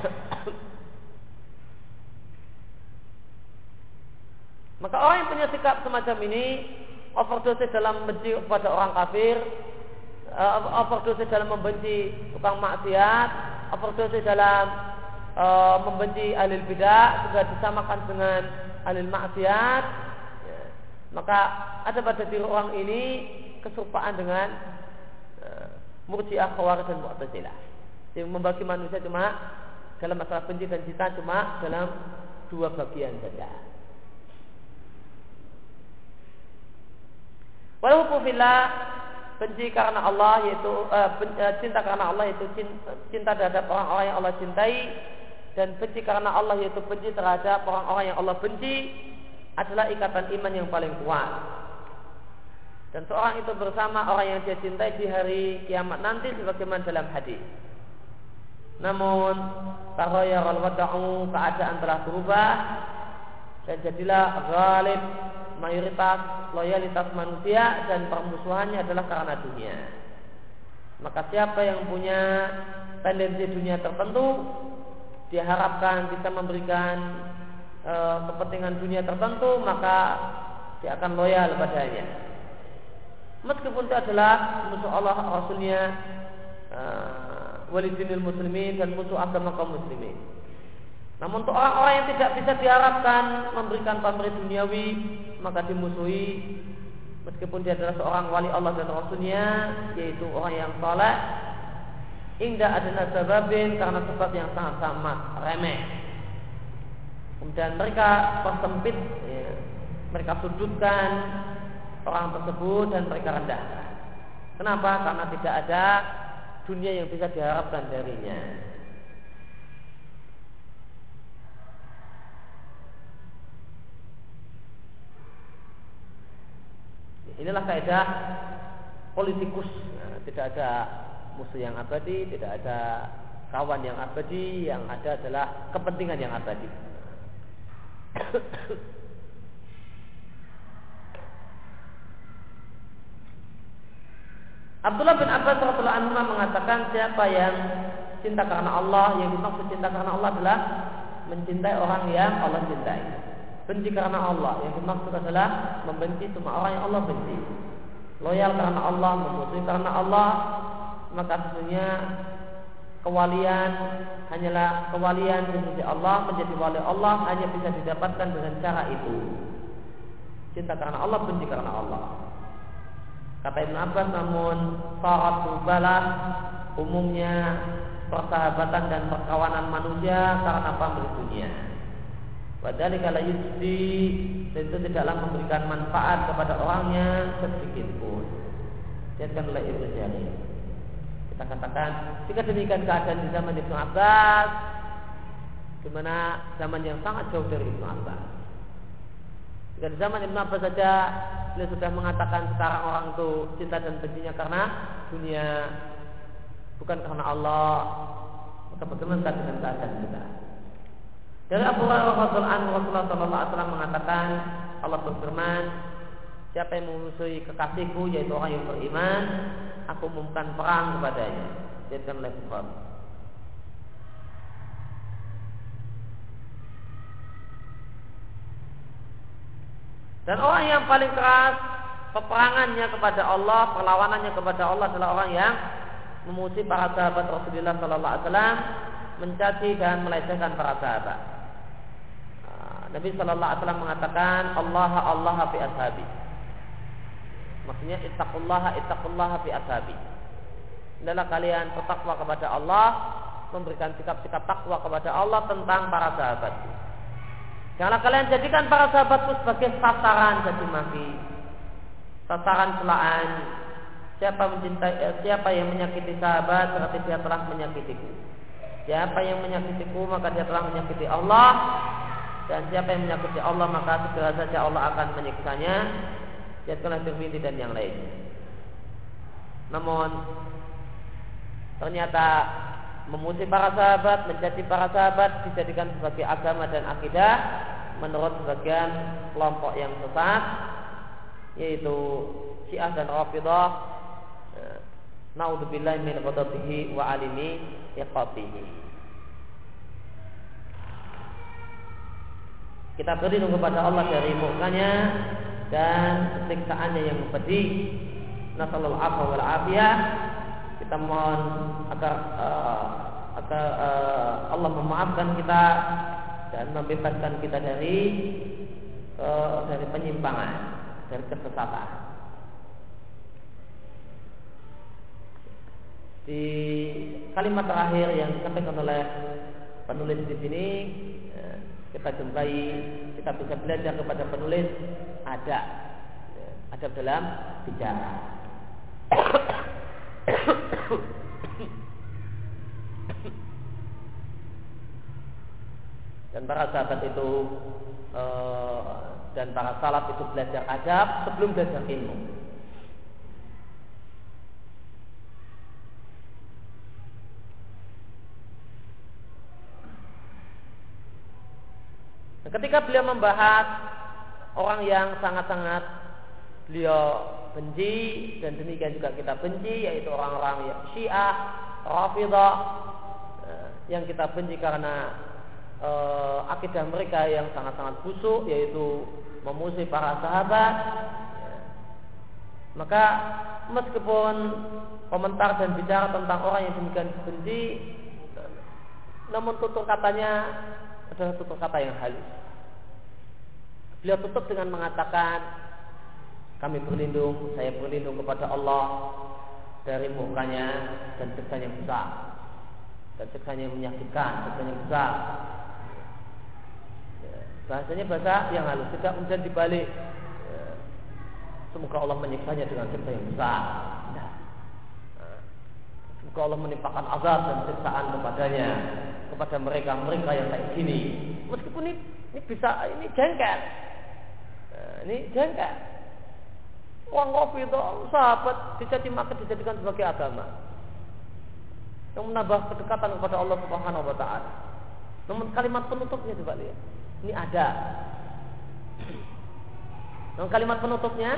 Maka orang yang punya sikap semacam ini, overdosis dalam benci kepada orang kafir, overdosis dalam membenci tukang maksiat, overdosis dalam membenci ahli bid'ah, juga disamakan dengan ahli maksiat, ya, maka ada pada diri orang ini keserupaan dengan Murji'ah, Khawarij dan Mu'tazilah. Yang membagi manusia cuma dalam masalah benci dan cinta cuma dalam dua bagian saja. Walaupun fillah, benci karena Allah yaitu cinta karena Allah yaitu cinta terhadap orang-orang yang Allah cintai, dan benci karena Allah yaitu benci terhadap orang-orang yang Allah benci adalah ikatan iman yang paling kuat. Dan seorang itu bersama orang yang dia cintai di hari kiamat nanti sebagaimana dalam hadis. Namun taghayyaral wada'u, keadaan telah berubah dan jadilah ghalib, mayoritas loyalitas manusia dan permusuhannya adalah karena dunia. Maka siapa yang punya tendensi dunia tertentu, diharapkan bisa memberikan kepentingan dunia tertentu, maka dia akan loyal padanya. Meskipun itu adalah musuh Allah, Rasulnya, walidinil muslimin, dan musuh agama kaum muslimin. Namun untuk orang-orang yang tidak bisa diharapkan memberikan pamrih duniawi, maka dimusuhi meskipun dia adalah seorang wali Allah dan Rasulnya, yaitu orang yang saleh, inda adna sababin, karena sebab yang sangat-sangat remeh. Kemudian mereka persempit, ya, mereka sudutkan orang tersebut dan mereka rendahkan. Kenapa? Karena tidak ada dunia yang bisa diharapkan darinya. Inilah kaidah politikus. Nah, tidak ada musuh yang abadi, tidak ada kawan yang abadi, yang ada adalah kepentingan yang abadi. Abdullah bin Abbas radhiyallahu anhu mengatakan, siapa yang cinta karena Allah, yang dimaksud cinta karena Allah adalah mencintai orang yang Allah cintai. Benci karena Allah, yang dimaksud adalah membenci semua orang yang Allah benci. Loyal karena Allah, memusuhi karena Allah, maka sesungguhnya kewalian hanyalah kewalian di sisi Allah, menjadi wali Allah hanya bisa didapatkan dengan cara itu. Cinta karena Allah, benci karena Allah. Kata Ibn Abbas, namun syarat balah umumnya persahabatan dan perkawanan manusia karena pamrih dunia. Padahal kalau yusdi, itu tidaklah memberikan manfaat kepada orangnya sedikit pun. Diatkan oleh Ibnu Jarir. Kita katakan, jika demikian keadaan di zaman Ibnu Abbas, di mana zaman yang sangat jauh dari Ibnu Abbas. Jika di zaman Ibnu Abbas saja beliau sudah mengatakan sekarang orang itu cinta dan bencinya karena dunia, bukan karena Allah, maka bagaimana dengan keadaan kita? Dari Abu Hurairah radhiyallahu anhu, Rasulullah sallallahu alaihi wasallam mengatakan, Allah berfirman, siapa yang memusuhi kekasihku, yaitu orang yang beriman, aku umumkan perang kepadanya. Diriwayatkan oleh Bukhari. Dan orang yang paling keras peperangannya kepada Allah, perlawanannya kepada Allah adalah orang yang memuji para sahabat Rasulullah sallallahu alaihi wasallam, mencaci dan melecehkan para sahabat. Nabi sallallahu alaihi wasallam mengatakan, Allah fi ashabi. Maksudnya ittaqullaha fi ashabi. Hendaklah kalian bertakwa kepada Allah, memberikan sikap-sikap takwa kepada Allah tentang para sahabat. Janganlah kalian jadikan para sahabatku sebagai sasaran caci maki, sasaran celaan. Siapa yang menyakiti sahabat berarti dia telah menyakitiku. Siapa yang menyakitiku maka dia telah menyakiti Allah. Dan siapa yang menyakiti Allah maka segera saja Allah akan menyiksanya. Jadikanlah Tirmidzi dan yang lain. Namun ternyata memuji para sahabat, menjadi para sahabat dijadikan sebagai agama dan akidah menurut sebagian kelompok yang sesat, yaitu Syiah dan Rafidhah. Naudzubillahi min ghadabihi wa alimi iqatihi. Kita berlindung kepada Allah dari murkanya dan siksaannya yang pedih. Nasallallahu alaihi wal afiyah. Kita mohon agar Allah memaafkan kita dan membebaskan kita dari penyimpangan, dari kesesatan. Di kalimat terakhir yang disampaikan oleh penulis di sini, kita bisa belajar kepada penulis adab dalam bicara. Dan para sahabat itu dan para salaf itu belajar adab sebelum belajar ilmu. Ketika beliau membahas orang yang sangat-sangat beliau benci dan demikian juga kita benci, yaitu orang-orang yang Syiah, Rafidhah, yang kita benci karena akidah mereka yang sangat-sangat busuk, yaitu memusuhi para sahabat. Maka meskipun komentar dan bicara tentang orang yang demikian benci, namun tutur katanya adalah tutur kata yang halus. Beliau tutup dengan mengatakan, saya berlindung kepada Allah dari murkanya dan siksanya yang besar, dan siksanya yang menyakitkan, siksanya yang besar. Bahasanya bahasa yang halus, tidak kemudian dibalik. Semoga Allah menyiksanya dengan siksa yang besar. Semoga Allah menimpakan azab dan siksaan kepadanya, kepada mereka yang kayak gini. Meskipun ini jengkel. Ini jengkel. Orang Rafidhah, sahabat dicaci maki dijadikan sebagai agama yang menambah kedekatan kepada Allah Subhanahu wa taala. Namun kalimat penutupnya coba lihat. Ini ada. Namun kalimat penutupnya,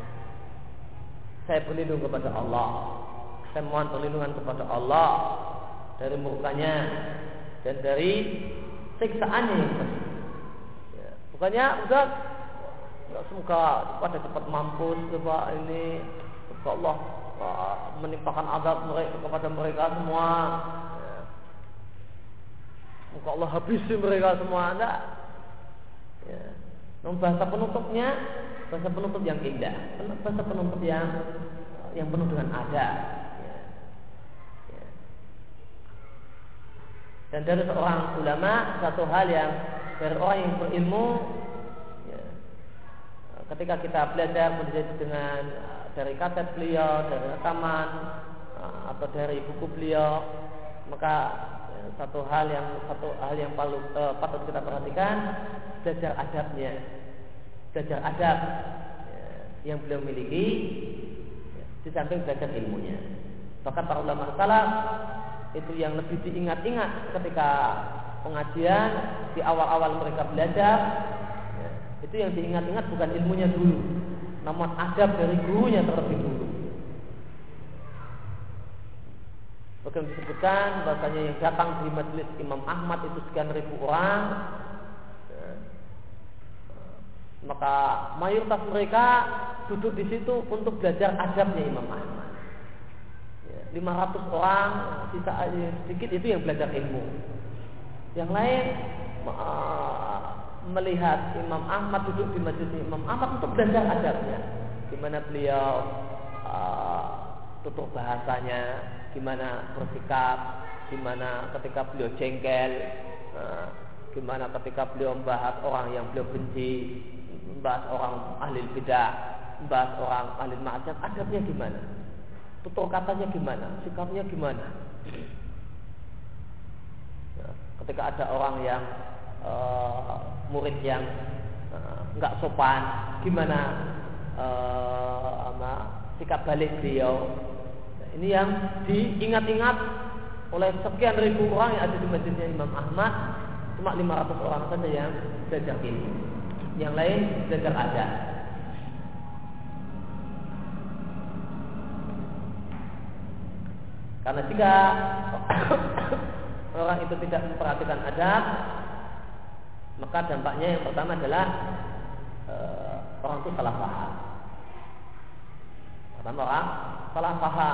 saya berlindung kepada Allah. Saya mohon perlindungan kepada Allah dari murkanya dan dari siksaannya yang pedih. Bukannya udah semoga pada cepat mampus, coba ini semoga Allah menimpakan azab kepada mereka semua. Semoga Allah habisi mereka semua. Enggak. Bahasa penutupnya bahasa penutup yang indah, bahasa penutup yang penuh dengan adab. Dan dari seorang ulama, satu hal yang dari orang yang berilmu, ketika kita belajar dengan dari kaset beliau, dari rekaman atau dari buku beliau, maka satu hal yang patut kita perhatikan, belajar adabnya, belajar adab yang beliau miliki, di samping belajar ilmunya. Bahkan para ulama salaf itu yang lebih diingat-ingat ketika pengajian di awal-awal mereka belajar, itu yang diingat-ingat bukan ilmunya dulu, namun adab dari gurunya terlebih dulu. Bahkan disebutkan bahasanya yang datang di majelis Imam Ahmad itu sekian ribu orang, Maka mayoritas mereka duduk di situ untuk belajar adabnya Imam Ahmad. 500 orang, sisa sedikit itu yang belajar ilmu. Yang lain melihat Imam Ahmad duduk di majelis Imam Ahmad untuk belajar adabnya. Gimana beliau tutur bahasanya, gimana bersikap, gimana ketika beliau jengkel, gimana ketika beliau membahas orang yang beliau benci, membahas orang ahli bidah, membahas orang ahli maksiat, adabnya gimana, tutur katanya gimana, sikapnya gimana. Ketika ada orang yang murid yang nggak sopan, gimana sikap balik beliau. Ini yang diingat-ingat oleh sekian ribu orang yang ada di masjidnya Imam Ahmad. Cuma 500 orang saja yang belajar ini, yang lain belajar adab. Karena jika orang itu tidak memperhatikan adab, maka dampaknya yang pertama adalah orang itu salah paham. Pertama, orang salah paham.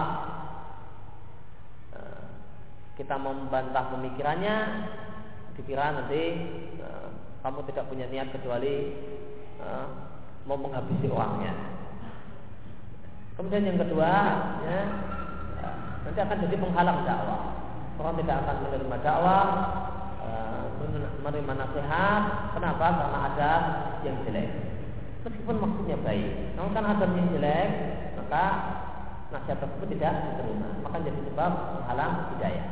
Kita membantah pemikirannya, dikira nanti kamu tidak punya niat kecuali mau menghabisi uangnya. Kemudian yang kedua, ya, nanti akan jadi penghalang dakwah. Orang tidak akan menerima dakwah, menerima nasihat. Kenapa? Karena ada yang jelek. Meskipun maksudnya baik, namun kan ada yang jelek, maka nasihat tersebut tidak diterima. Maka jadi sebab penghalang hidayah.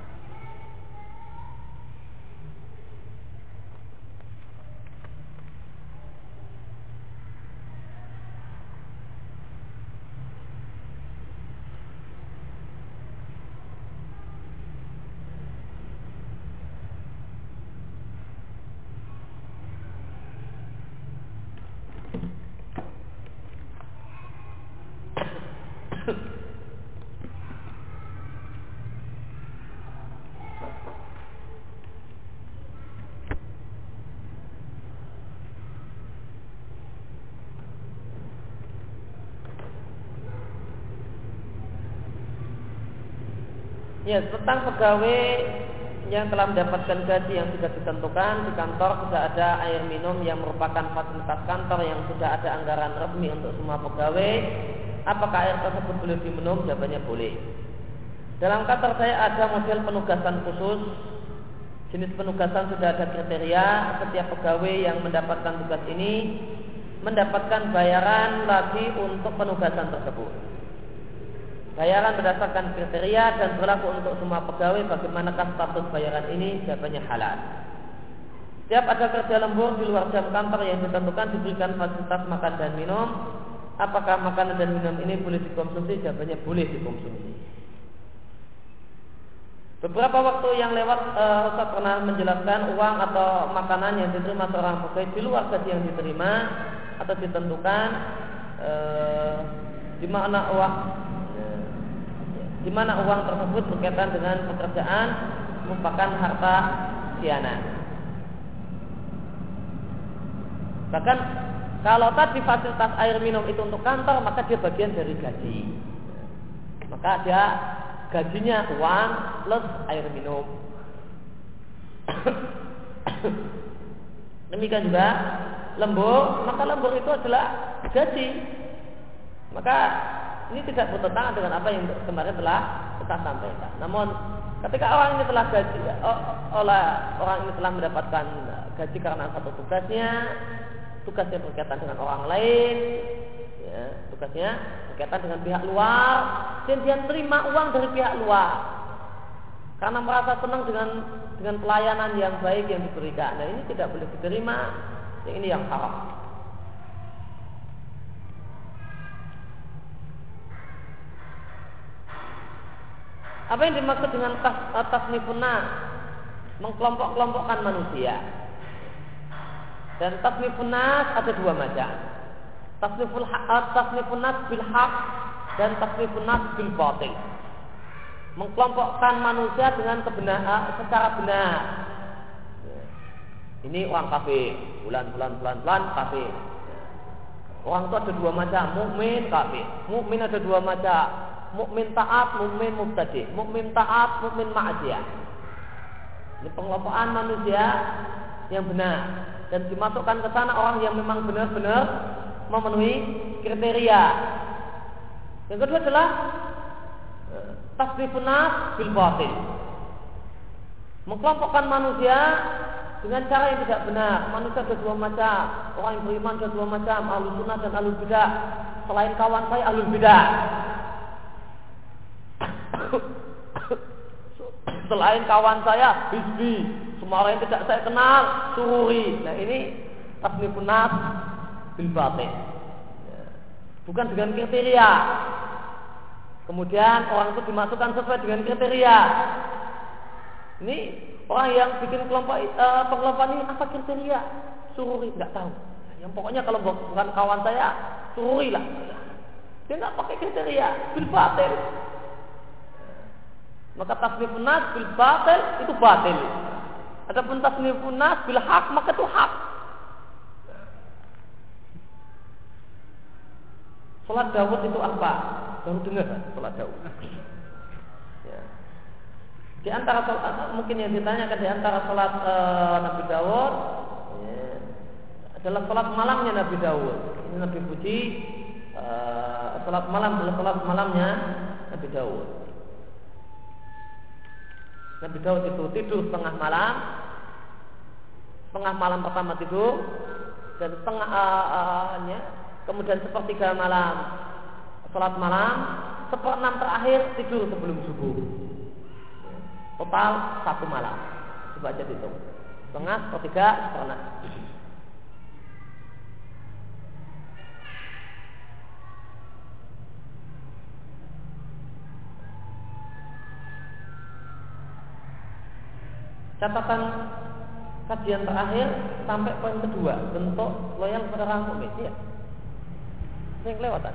Ya, tentang pegawai yang telah mendapatkan gaji yang sudah ditentukan di kantor, sudah ada air minum yang merupakan fasilitas kantor yang sudah ada anggaran resmi untuk semua pegawai. Apakah air tersebut boleh diminum? Jawabannya boleh. Dalam kantor saya ada model penugasan khusus. Jenis penugasan sudah ada kriteria. Setiap pegawai yang mendapatkan tugas ini mendapatkan bayaran lagi untuk penugasan tersebut. Bayaran berdasarkan kriteria dan berlaku untuk semua pegawai. Bagaimanakah status bayaran ini? Jawabannya halal. Setiap ada kerja lembur di luar jam kantor yang ditentukan diberikan fasilitas makan dan minum. Apakah makanan dan minum ini boleh dikonsumsi? Jawabannya boleh dikonsumsi. Beberapa waktu yang lewat Ustaz pernah menjelaskan uang atau makanan yang diterima seorang pegawai di luar gaji yang diterima atau ditentukan, di mana uang tersebut berkaitan dengan pekerjaan merupakan harta siana. Bahkan kalau tadi fasilitas air minum itu untuk kantor, maka dia bagian dari gaji. Maka dia gajinya uang plus air minum. Demikian juga lembur, maka lembur itu adalah gaji. Maka ini tidak bertentangan dengan apa yang kemarin telah kita sampaikan. Namun ketika orang ini telah gaji, orang ini telah mendapatkan gaji karena satu tugasnya berkaitan dengan orang lain, ya, tugasnya berkaitan dengan pihak luar, dan dia terima uang dari pihak luar karena merasa senang dengan pelayanan yang baik yang diberikan. Nah, ini tidak boleh diterima. Yang ini yang haram. Apa yang dimaksud dengan tasnifun nas? Mengkelompok-kelompokkan manusia. Dan tasnifun nas ada dua macam. Tasnifun nas bil haq dan tasnifun nas bil batil. Mengkelompokkan manusia dengan kebenaran secara benar. Ini orang kafir, bulan kafir. Orang itu ada dua macam, mukmin, kafir. Mukmin ada dua macam, mukmin taat, mukmin mubtadi. Mukmin taat, mukmin ma'asiyah. Ini pengelompokan manusia yang benar dan dimasukkan ke sana orang yang memang benar-benar memenuhi kriteria. Yang kedua adalah tasrifun nas bil batil. Mengkelompokkan manusia dengan cara yang tidak benar. Manusia ada dua macam. Orang yang beriman ada dua macam, ahlus sunnah dan ahlul bidah. Selain kawan saya ahlul bidah. Selain kawan saya hizbi. Semua orang yang tidak saya kenal sururi. Nah ini tasrifun nas bil batil. Bukan dengan kriteria. Kemudian orang itu dimasukkan sesuai dengan kriteria. Ini orang yang bikin pengelompokan ini apa kriteria? Sururi, nggak tahu. Yang pokoknya kalau bukan kawan saya, sururi lah. Dia nggak pakai kriteria, bil batil. Maka tasnifun nas bil batil itu batil. Adapun tasnifun nas bil haq maka itu hak. Salat Daud itu apa? Baru dengar kan salat Daud. Ya. Di antara salat, mungkin yang ditanyakan di antara salat Nabi Daud ya, adalah salat malamnya Nabi Daud. Ini Nabi puji salat malam adalah salat malamnya Nabi Daud. Nabi Daud itu tidur setengah malam pertama tidur dan kemudian sepertiga malam salat malam, seperenam terakhir tidur sebelum subuh. Total 1 malam. Coba aja dihitung. Setengah, sepertiga, seperenam. Catatan kajian terakhir sampai poin kedua, bentuk loyal pada orang mukmin. Ya. Ini kelewatan.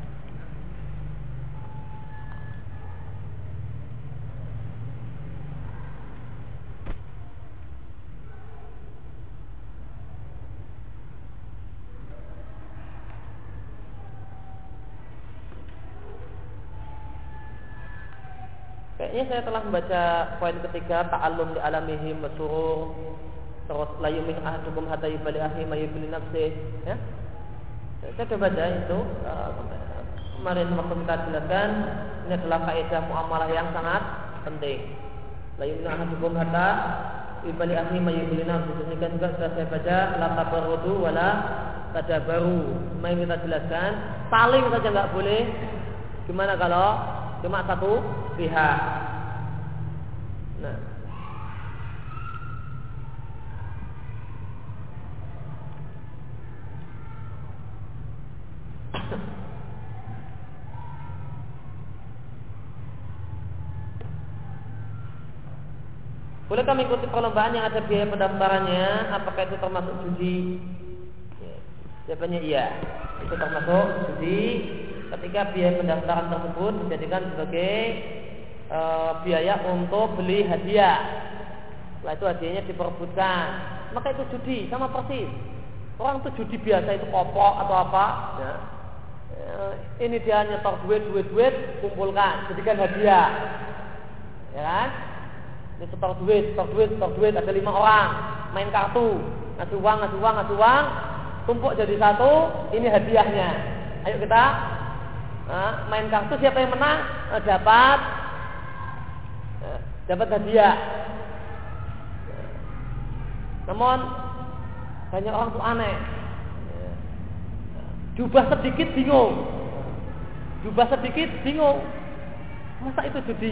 Kayaknya saya telah membaca poin ketiga, ta'allum li alamihim masyurur, terus la yu'min ahadukum hatta yubali akhi ma yubali nafsih, ya. Saya sudah baca itu kemarin waktu kita jelaskan. Ini adalah kaidah muamalah yang sangat penting. La yu'min ahadukum hatta yubali akhi ma yubali nafsih. Demikian juga sudah saya baca la tabarrudu wala tadabaru. Mari kita jelaskan, saling saja nggak boleh. Gimana kalau cuma satu pihak? Nah, bolehkah mengikuti perlombaan yang ada biaya pendaftarannya? Apakah itu termasuk judi? Jawabannya iya, itu termasuk judi. Ketika biaya pendaftaran tersebut dijadikan sebagai biaya untuk beli hadiah, setelah itu hadiahnya diperebutkan, maka itu judi, sama persis. Orang itu judi biasa itu kopok atau apa, ya. Ini dia nyetor duit, kumpulkan, jadikan hadiah, ya kan? Ini setor duit, ada 5 orang, main kartu, ngasih uang, tumpuk jadi satu, ini hadiahnya. Ayo kita main kartu, siapa yang menang dapat hadiah. Namun banyak orang tuh aneh, diubah sedikit bingung, masa itu judi?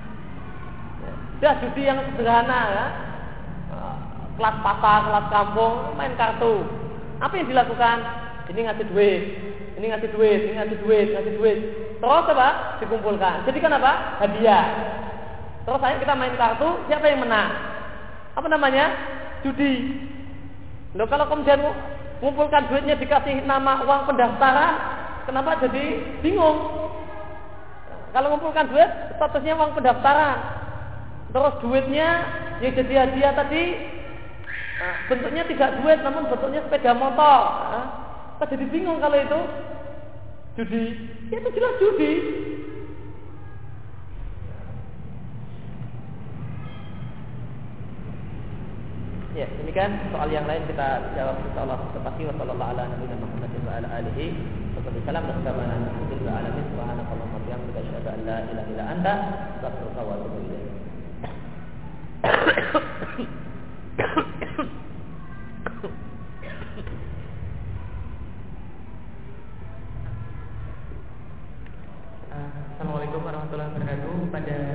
Judi yang sederhana, ya. Kelas pasar, kelas kampung, main kartu. Apa yang dilakukan? Ini ngasih duit. Terus apa? Dikumpulkan. Jadi kan apa? Hadiah. Terus kita main kartu, siapa yang menang? Apa namanya? Judi. Loh, kalau kemudian mengumpulkan duitnya dikasih nama uang pendaftaran, kenapa jadi bingung? Kalau mengumpulkan duit, statusnya uang pendaftaran. Terus duitnya yang jadi hadiah tadi bentuknya tidak duit namun bentuknya sepeda motor. Kita jadi bingung kalau itu judi. Ya, itu jelas judi. Ya, demikian soal yang lain kita jawab insyaallah sepasti wa sallallahu ala nabiyina Muhammadin wa ala alihi wasallam wa sallam ala alamin subhanakallahumma wa bihamdika asyhadu an la ilaha illa anta astaghfiruka wa atubu ilaik. Assalamualaikum warahmatullahi wabarakatuh. Pada